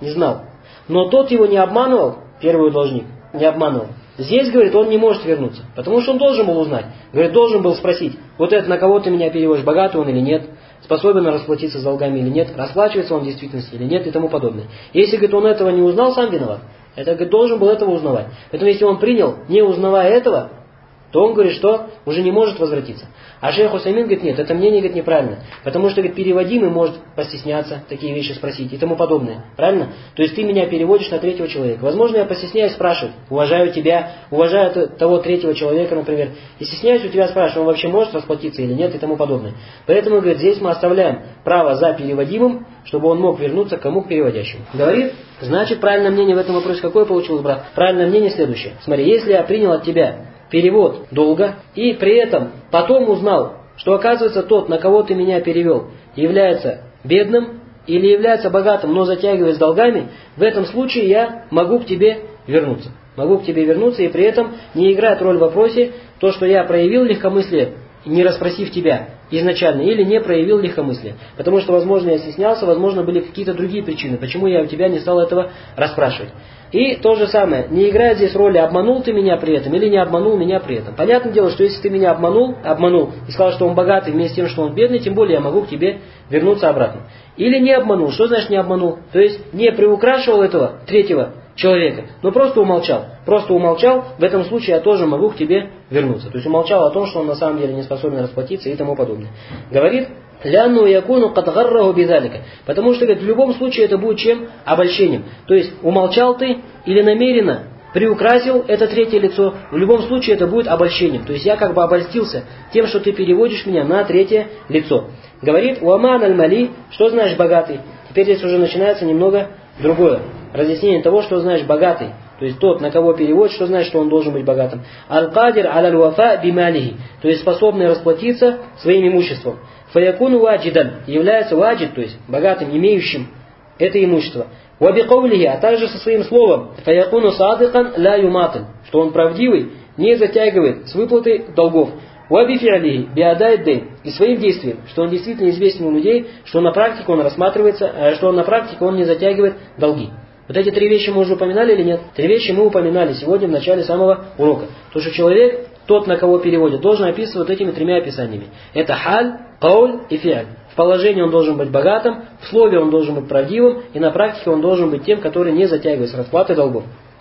S2: но тот его не обманывал, первый должник, не обманывал, здесь, говорит, он не может вернуться. Потому что он должен был узнать. Говорит, должен был спросить, вот это на кого ты меня переводишь, богатый он или нет, способен он расплатиться с долгами или нет, расплачивается он в действительности или нет и тому подобное. Если, говорит, он этого не узнал, сам виноват. Это, говорит, должен был этого узнавать. Поэтому, если он принял, не узнавая этого, то он говорит, что уже не может возвратиться. А шейх Усаймин говорит, нет, это мнение, говорит, неправильно. Потому что, говорит, переводимый может постесняться, такие вещи спросить и тому подобное. Правильно? То есть ты меня переводишь на третьего человека. Возможно, я постесняюсь спрашивать, уважаю тебя, уважаю того третьего человека, например. И стесняюсь у тебя спрашивать, он вообще может расплатиться или нет и тому подобное. Поэтому, говорит, здесь мы оставляем право за переводимым, чтобы он мог вернуться к кому? К переводящему. Говорит, значит, правильное мнение в этом вопросе какое получилось, брат? Правильное мнение следующее. Смотри, если я принял от тебя перевод долга, и при этом потом узнал, что оказывается тот, на кого ты меня перевел, является бедным или является богатым, но затягивает с долгами, в этом случае я могу к тебе вернуться. Могу к тебе вернуться, и при этом не играет роль в вопросе то, что я проявил легкомыслие, не расспросив тебя изначально, или не проявил легкомыслие. Потому что, возможно, я стеснялся, возможно, были какие-то другие причины, почему я у тебя не стал этого расспрашивать. И то же самое, не играет здесь роли, обманул ты меня при этом или не обманул меня при этом. Понятное дело, что если ты меня обманул и сказал, что он богатый вместе с тем, что он бедный, тем более я могу к тебе вернуться обратно. Или не обманул. Что значит не обманул? То есть не приукрашивал этого третьего человека, но просто умолчал. Просто умолчал, в этом случае я тоже могу к тебе вернуться. То есть умолчал о том, что он на самом деле не способен расплатиться и тому подобное. Говорит, «Лянну якуну кад гарраху бидалика». Потому что, говорит, в любом случае это будет чем? Обольщением. То есть умолчал ты или намеренно приукрасил это третье лицо, в любом случае это будет обольщением. То есть я как бы обольстился тем, что ты переводишь меня на третье лицо. Говорит, «Уаман аль-мали», что значит богатый? Теперь здесь уже начинается немного другое. Разъяснение того, что значит богатый. То есть тот, на кого переводит, что значит, что он должен быть богатым. Аль-кадир аль-вафа бималихи. То есть способный расплатиться своим имуществом. Фаякуну ваджидан. Является ваджид, то есть богатым, имеющим это имущество. Вабикаулихи, а также со своим словом. Фаякуну садыкан ла юматан. Что он правдивый, не затягивает с выплатой долгов. Вабифиалихи биадайд дэй. И своим действием, что он действительно известен у людей, что на практике он рассматривается, что на практике он не затягивает долги. Вот эти три вещи мы уже упоминали или нет? Три вещи мы упоминали сегодня в начале самого урока. То, что человек, тот, на кого переводит, должен описывать вот этими тремя описаниями. Это халь, кауль и фиаль. В положении он должен быть богатым, в слове он должен быть правдивым, и на практике он должен быть тем, который не затягивает с расплатой долгов.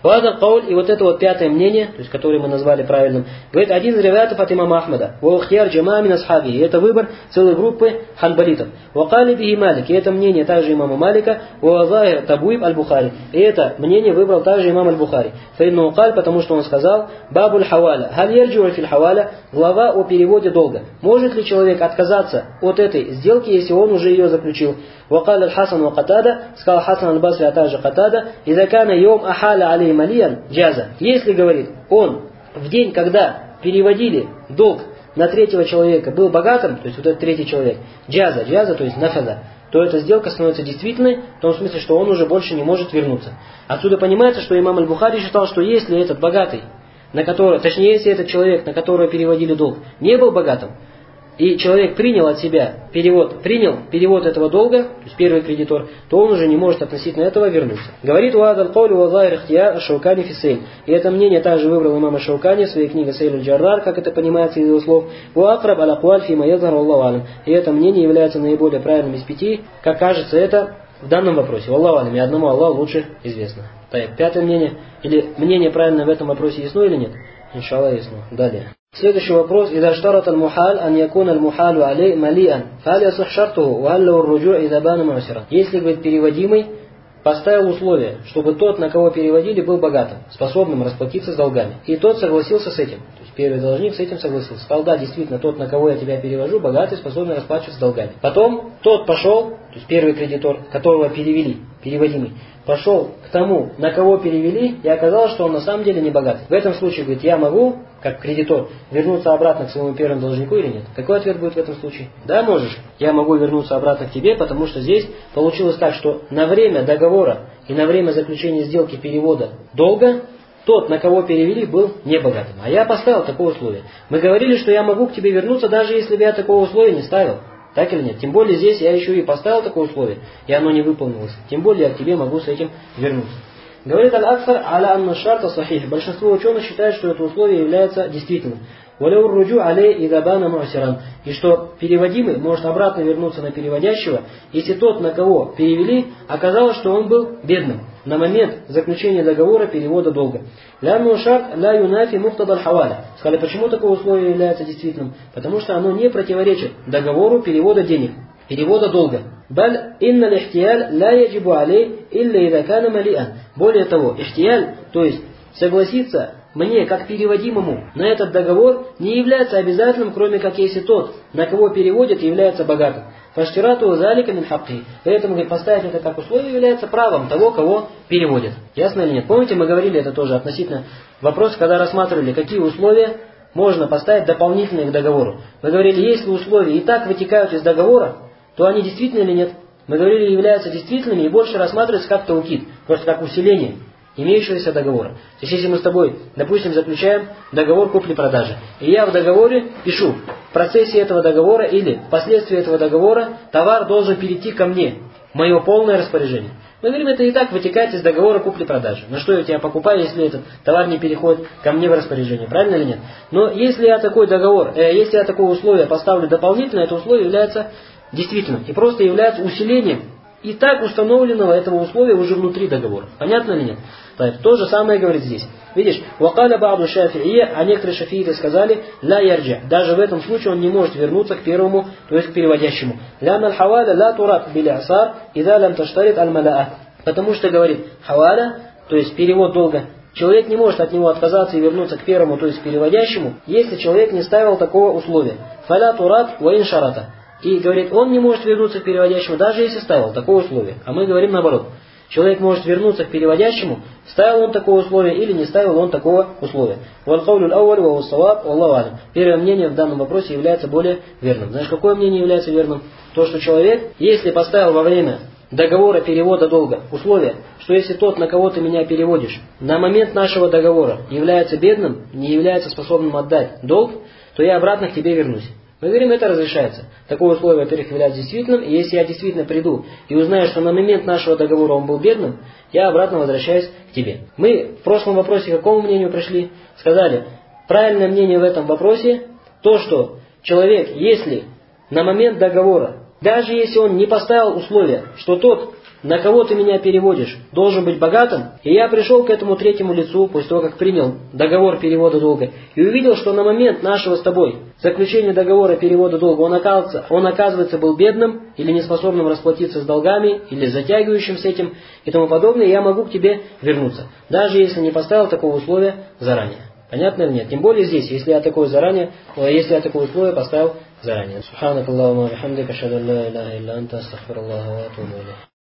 S2: Вадар Кауль, и вот это вот пятое мнение, то есть которое мы назвали правильным, говорит, один из риваятов от имама Ахмада. Ваухьяр джама мин асхаби. И это выбор целой группы ханбалитов. Вакали бихи Малик. И это мнение также имама Малика. Вазахир табуиб аль-Бухари. И это мнение выбрал также имам аль-Бухари. Фаинну укаль, потому что он сказал, бабуль хаваля. Халь ярджуа филь хаваля. Глава о переводе долга. Может ли человек отказаться от этой сделки, если он уже ее заключил? Вакаль аль-Хасан ва Катада. Сказал Хасан аль-Басри, а также Катада. Изакана йом ахаля алей малиян джаза. Если, говорит, он в день, когда переводили долг на третьего человека, был богатым, то есть вот этот третий человек, джаза, то есть нафаза, то эта сделка становится действительной, в том смысле, что он уже больше не может вернуться. Отсюда понимается, что имам аль-Бухари считал, что если этот богатый, точнее, если этот человек, на которого переводили долг, не был богатым, и человек принял от себя перевод этого долга, то есть первый кредитор, то он уже не может относительно этого вернуться. Говорит Уадал Каулю Вазайр Ихтияр Шаукани Фисейль. И это мнение также выбрал имам Шаукани в своей книге Сейль аль-Джаррар, как это понимается из его слов. Уакраб аль-Акваль фима язхар Аллаху алям. И это мнение является наиболее правильным из 5, как кажется это в данном вопросе. Аллаху алям, и одному Аллаху лучше известно. Так, пятое мнение, или мнение правильное в этом вопросе ясно или нет? Иншаллах ясно. Далее. Следующий вопрос. إذا اشترط المحال أن يكون المحال عليه مليئا فهل يصح شرطه وهل له الرجوع إذا بان معسرا. Если, говорит, переводимый поставил условие, чтобы тот, на кого переводили, был богатым, способным расплатиться с долгами. И тот согласился с этим. То есть первый должник с этим согласился. Сказал, да, действительно, тот, на кого я тебя перевожу, богатый, способный расплачиваться с долгами. Потом тот пошел, то есть первый кредитор, которого перевели, переводимый, пошел к тому, на кого перевели, и оказалось, что он на самом деле не богатый. В этом случае, говорит, я могу, как кредитор, вернуться обратно к своему первому должнику или нет? Какой ответ будет в этом случае? Да, можешь. Я могу вернуться обратно к тебе, потому что здесь получилось так, что на время договора и на время заключения сделки перевода долга тот, на кого перевели, был не богатым. А я поставил такое условие. Мы говорили, что я могу к тебе вернуться, даже если бы я такого условия не ставил. Так или нет? Тем более здесь я еще и поставил такое условие, и оно не выполнилось. Тем более я к тебе могу с этим вернуться. Говорит аль-Аксар аля анна шарта сахих. Большинство ученых считают, что это условие является действительным. Валяур руджу алей идабана муасиран. И что переводимый может обратно вернуться на переводящего, если тот, на кого перевели, оказалось, что он был бедным на момент заключения договора перевода долга. Лянну шарт ля юнафи мухтадаль хаваля. Сказали, почему такое условие является действительным? Потому что оно не противоречит договору перевода денег, перевода долга. Баль инна лихтияль ля яджибу алей илля идакана малиан. Более того, ихтияль, то есть согласиться мне, как переводимому, на этот договор не является обязательным, кроме как если тот, на кого переводят, является богатым. Фаштирату залика мин хакки. Поэтому, говорит, поставить это как условие является правом того, кого переводят. Ясно или нет? Помните, мы говорили это тоже относительно вопроса, когда рассматривали, какие условия можно поставить дополнительные к договору. Мы говорили, если условия и так вытекают из договора, то они действительны или нет? Мы говорили, являются действительными и больше рассматриваются как таукид, просто как усиление имеющегося договора. То есть, если мы с тобой, допустим, заключаем договор купли-продажи, и я в договоре пишу, в процессе этого договора или впоследствии этого договора товар должен перейти ко мне, в мое полное распоряжение. Мы говорим, это и так вытекает из договора купли-продажи. На что я тебя покупаю, если этот товар не переходит ко мне в распоряжение, правильно или нет? Но если я такой договор, если я такое условие поставлю дополнительно, это условие является действительным и просто является усилением и так установленного этого условия уже внутри договора. Понятно или нет? То же самое говорит здесь. Видишь, вакаля ба'ду шафи'ия, а некоторые шафииты сказали, ля ярджа. Даже в этом случае он не может вернуться к первому, то есть к переводящему. Ляна аль-хаваля ля турат билясар, ида лям таштарит аль-малаа. Потому что говорит, хаваля, то есть перевод долга, человек не может от него отказаться и вернуться к первому, то есть к переводящему, если человек не ставил такого условия. Фаля турат ва иншарата. И говорит, он не может вернуться к переводящему, даже если ставил такое условие. А мы говорим наоборот. Человек может вернуться к переводящему, ставил он такое условие или не ставил он такого условия. Первое мнение в данном вопросе является более верным. Знаешь, какое мнение является верным? То, что человек, если поставил во время договора перевода долга условие, что если тот, на кого ты меня переводишь, на момент нашего договора является бедным, не является способным отдать долг, то я обратно к тебе вернусь. Мы говорим, это разрешается. Такое условие, во-первых, является действительным, и если я действительно приду и узнаю, что на момент нашего договора он был бедным, я обратно возвращаюсь к тебе. Мы в прошлом вопросе к какому мнению пришли? Сказали, правильное мнение в этом вопросе, то, что человек, если на момент договора, даже если он не поставил условия, что тот, на кого ты меня переводишь, должен быть богатым? И я пришел к этому третьему лицу, после того, как принял договор перевода долга, и увидел, что на момент нашего с тобой заключения договора перевода долга он оказывается, был бедным, или неспособным расплатиться с долгами, или затягивающим с этим, и тому подобное, и я могу к тебе вернуться, даже если не поставил такого условия заранее. Понятно или нет? Тем более здесь, если я такое условие поставил заранее. Субханакаллахумма ва бихамдика, ашхаду ан ла иляха илля анта, астагфируллаха ва атубу илейх.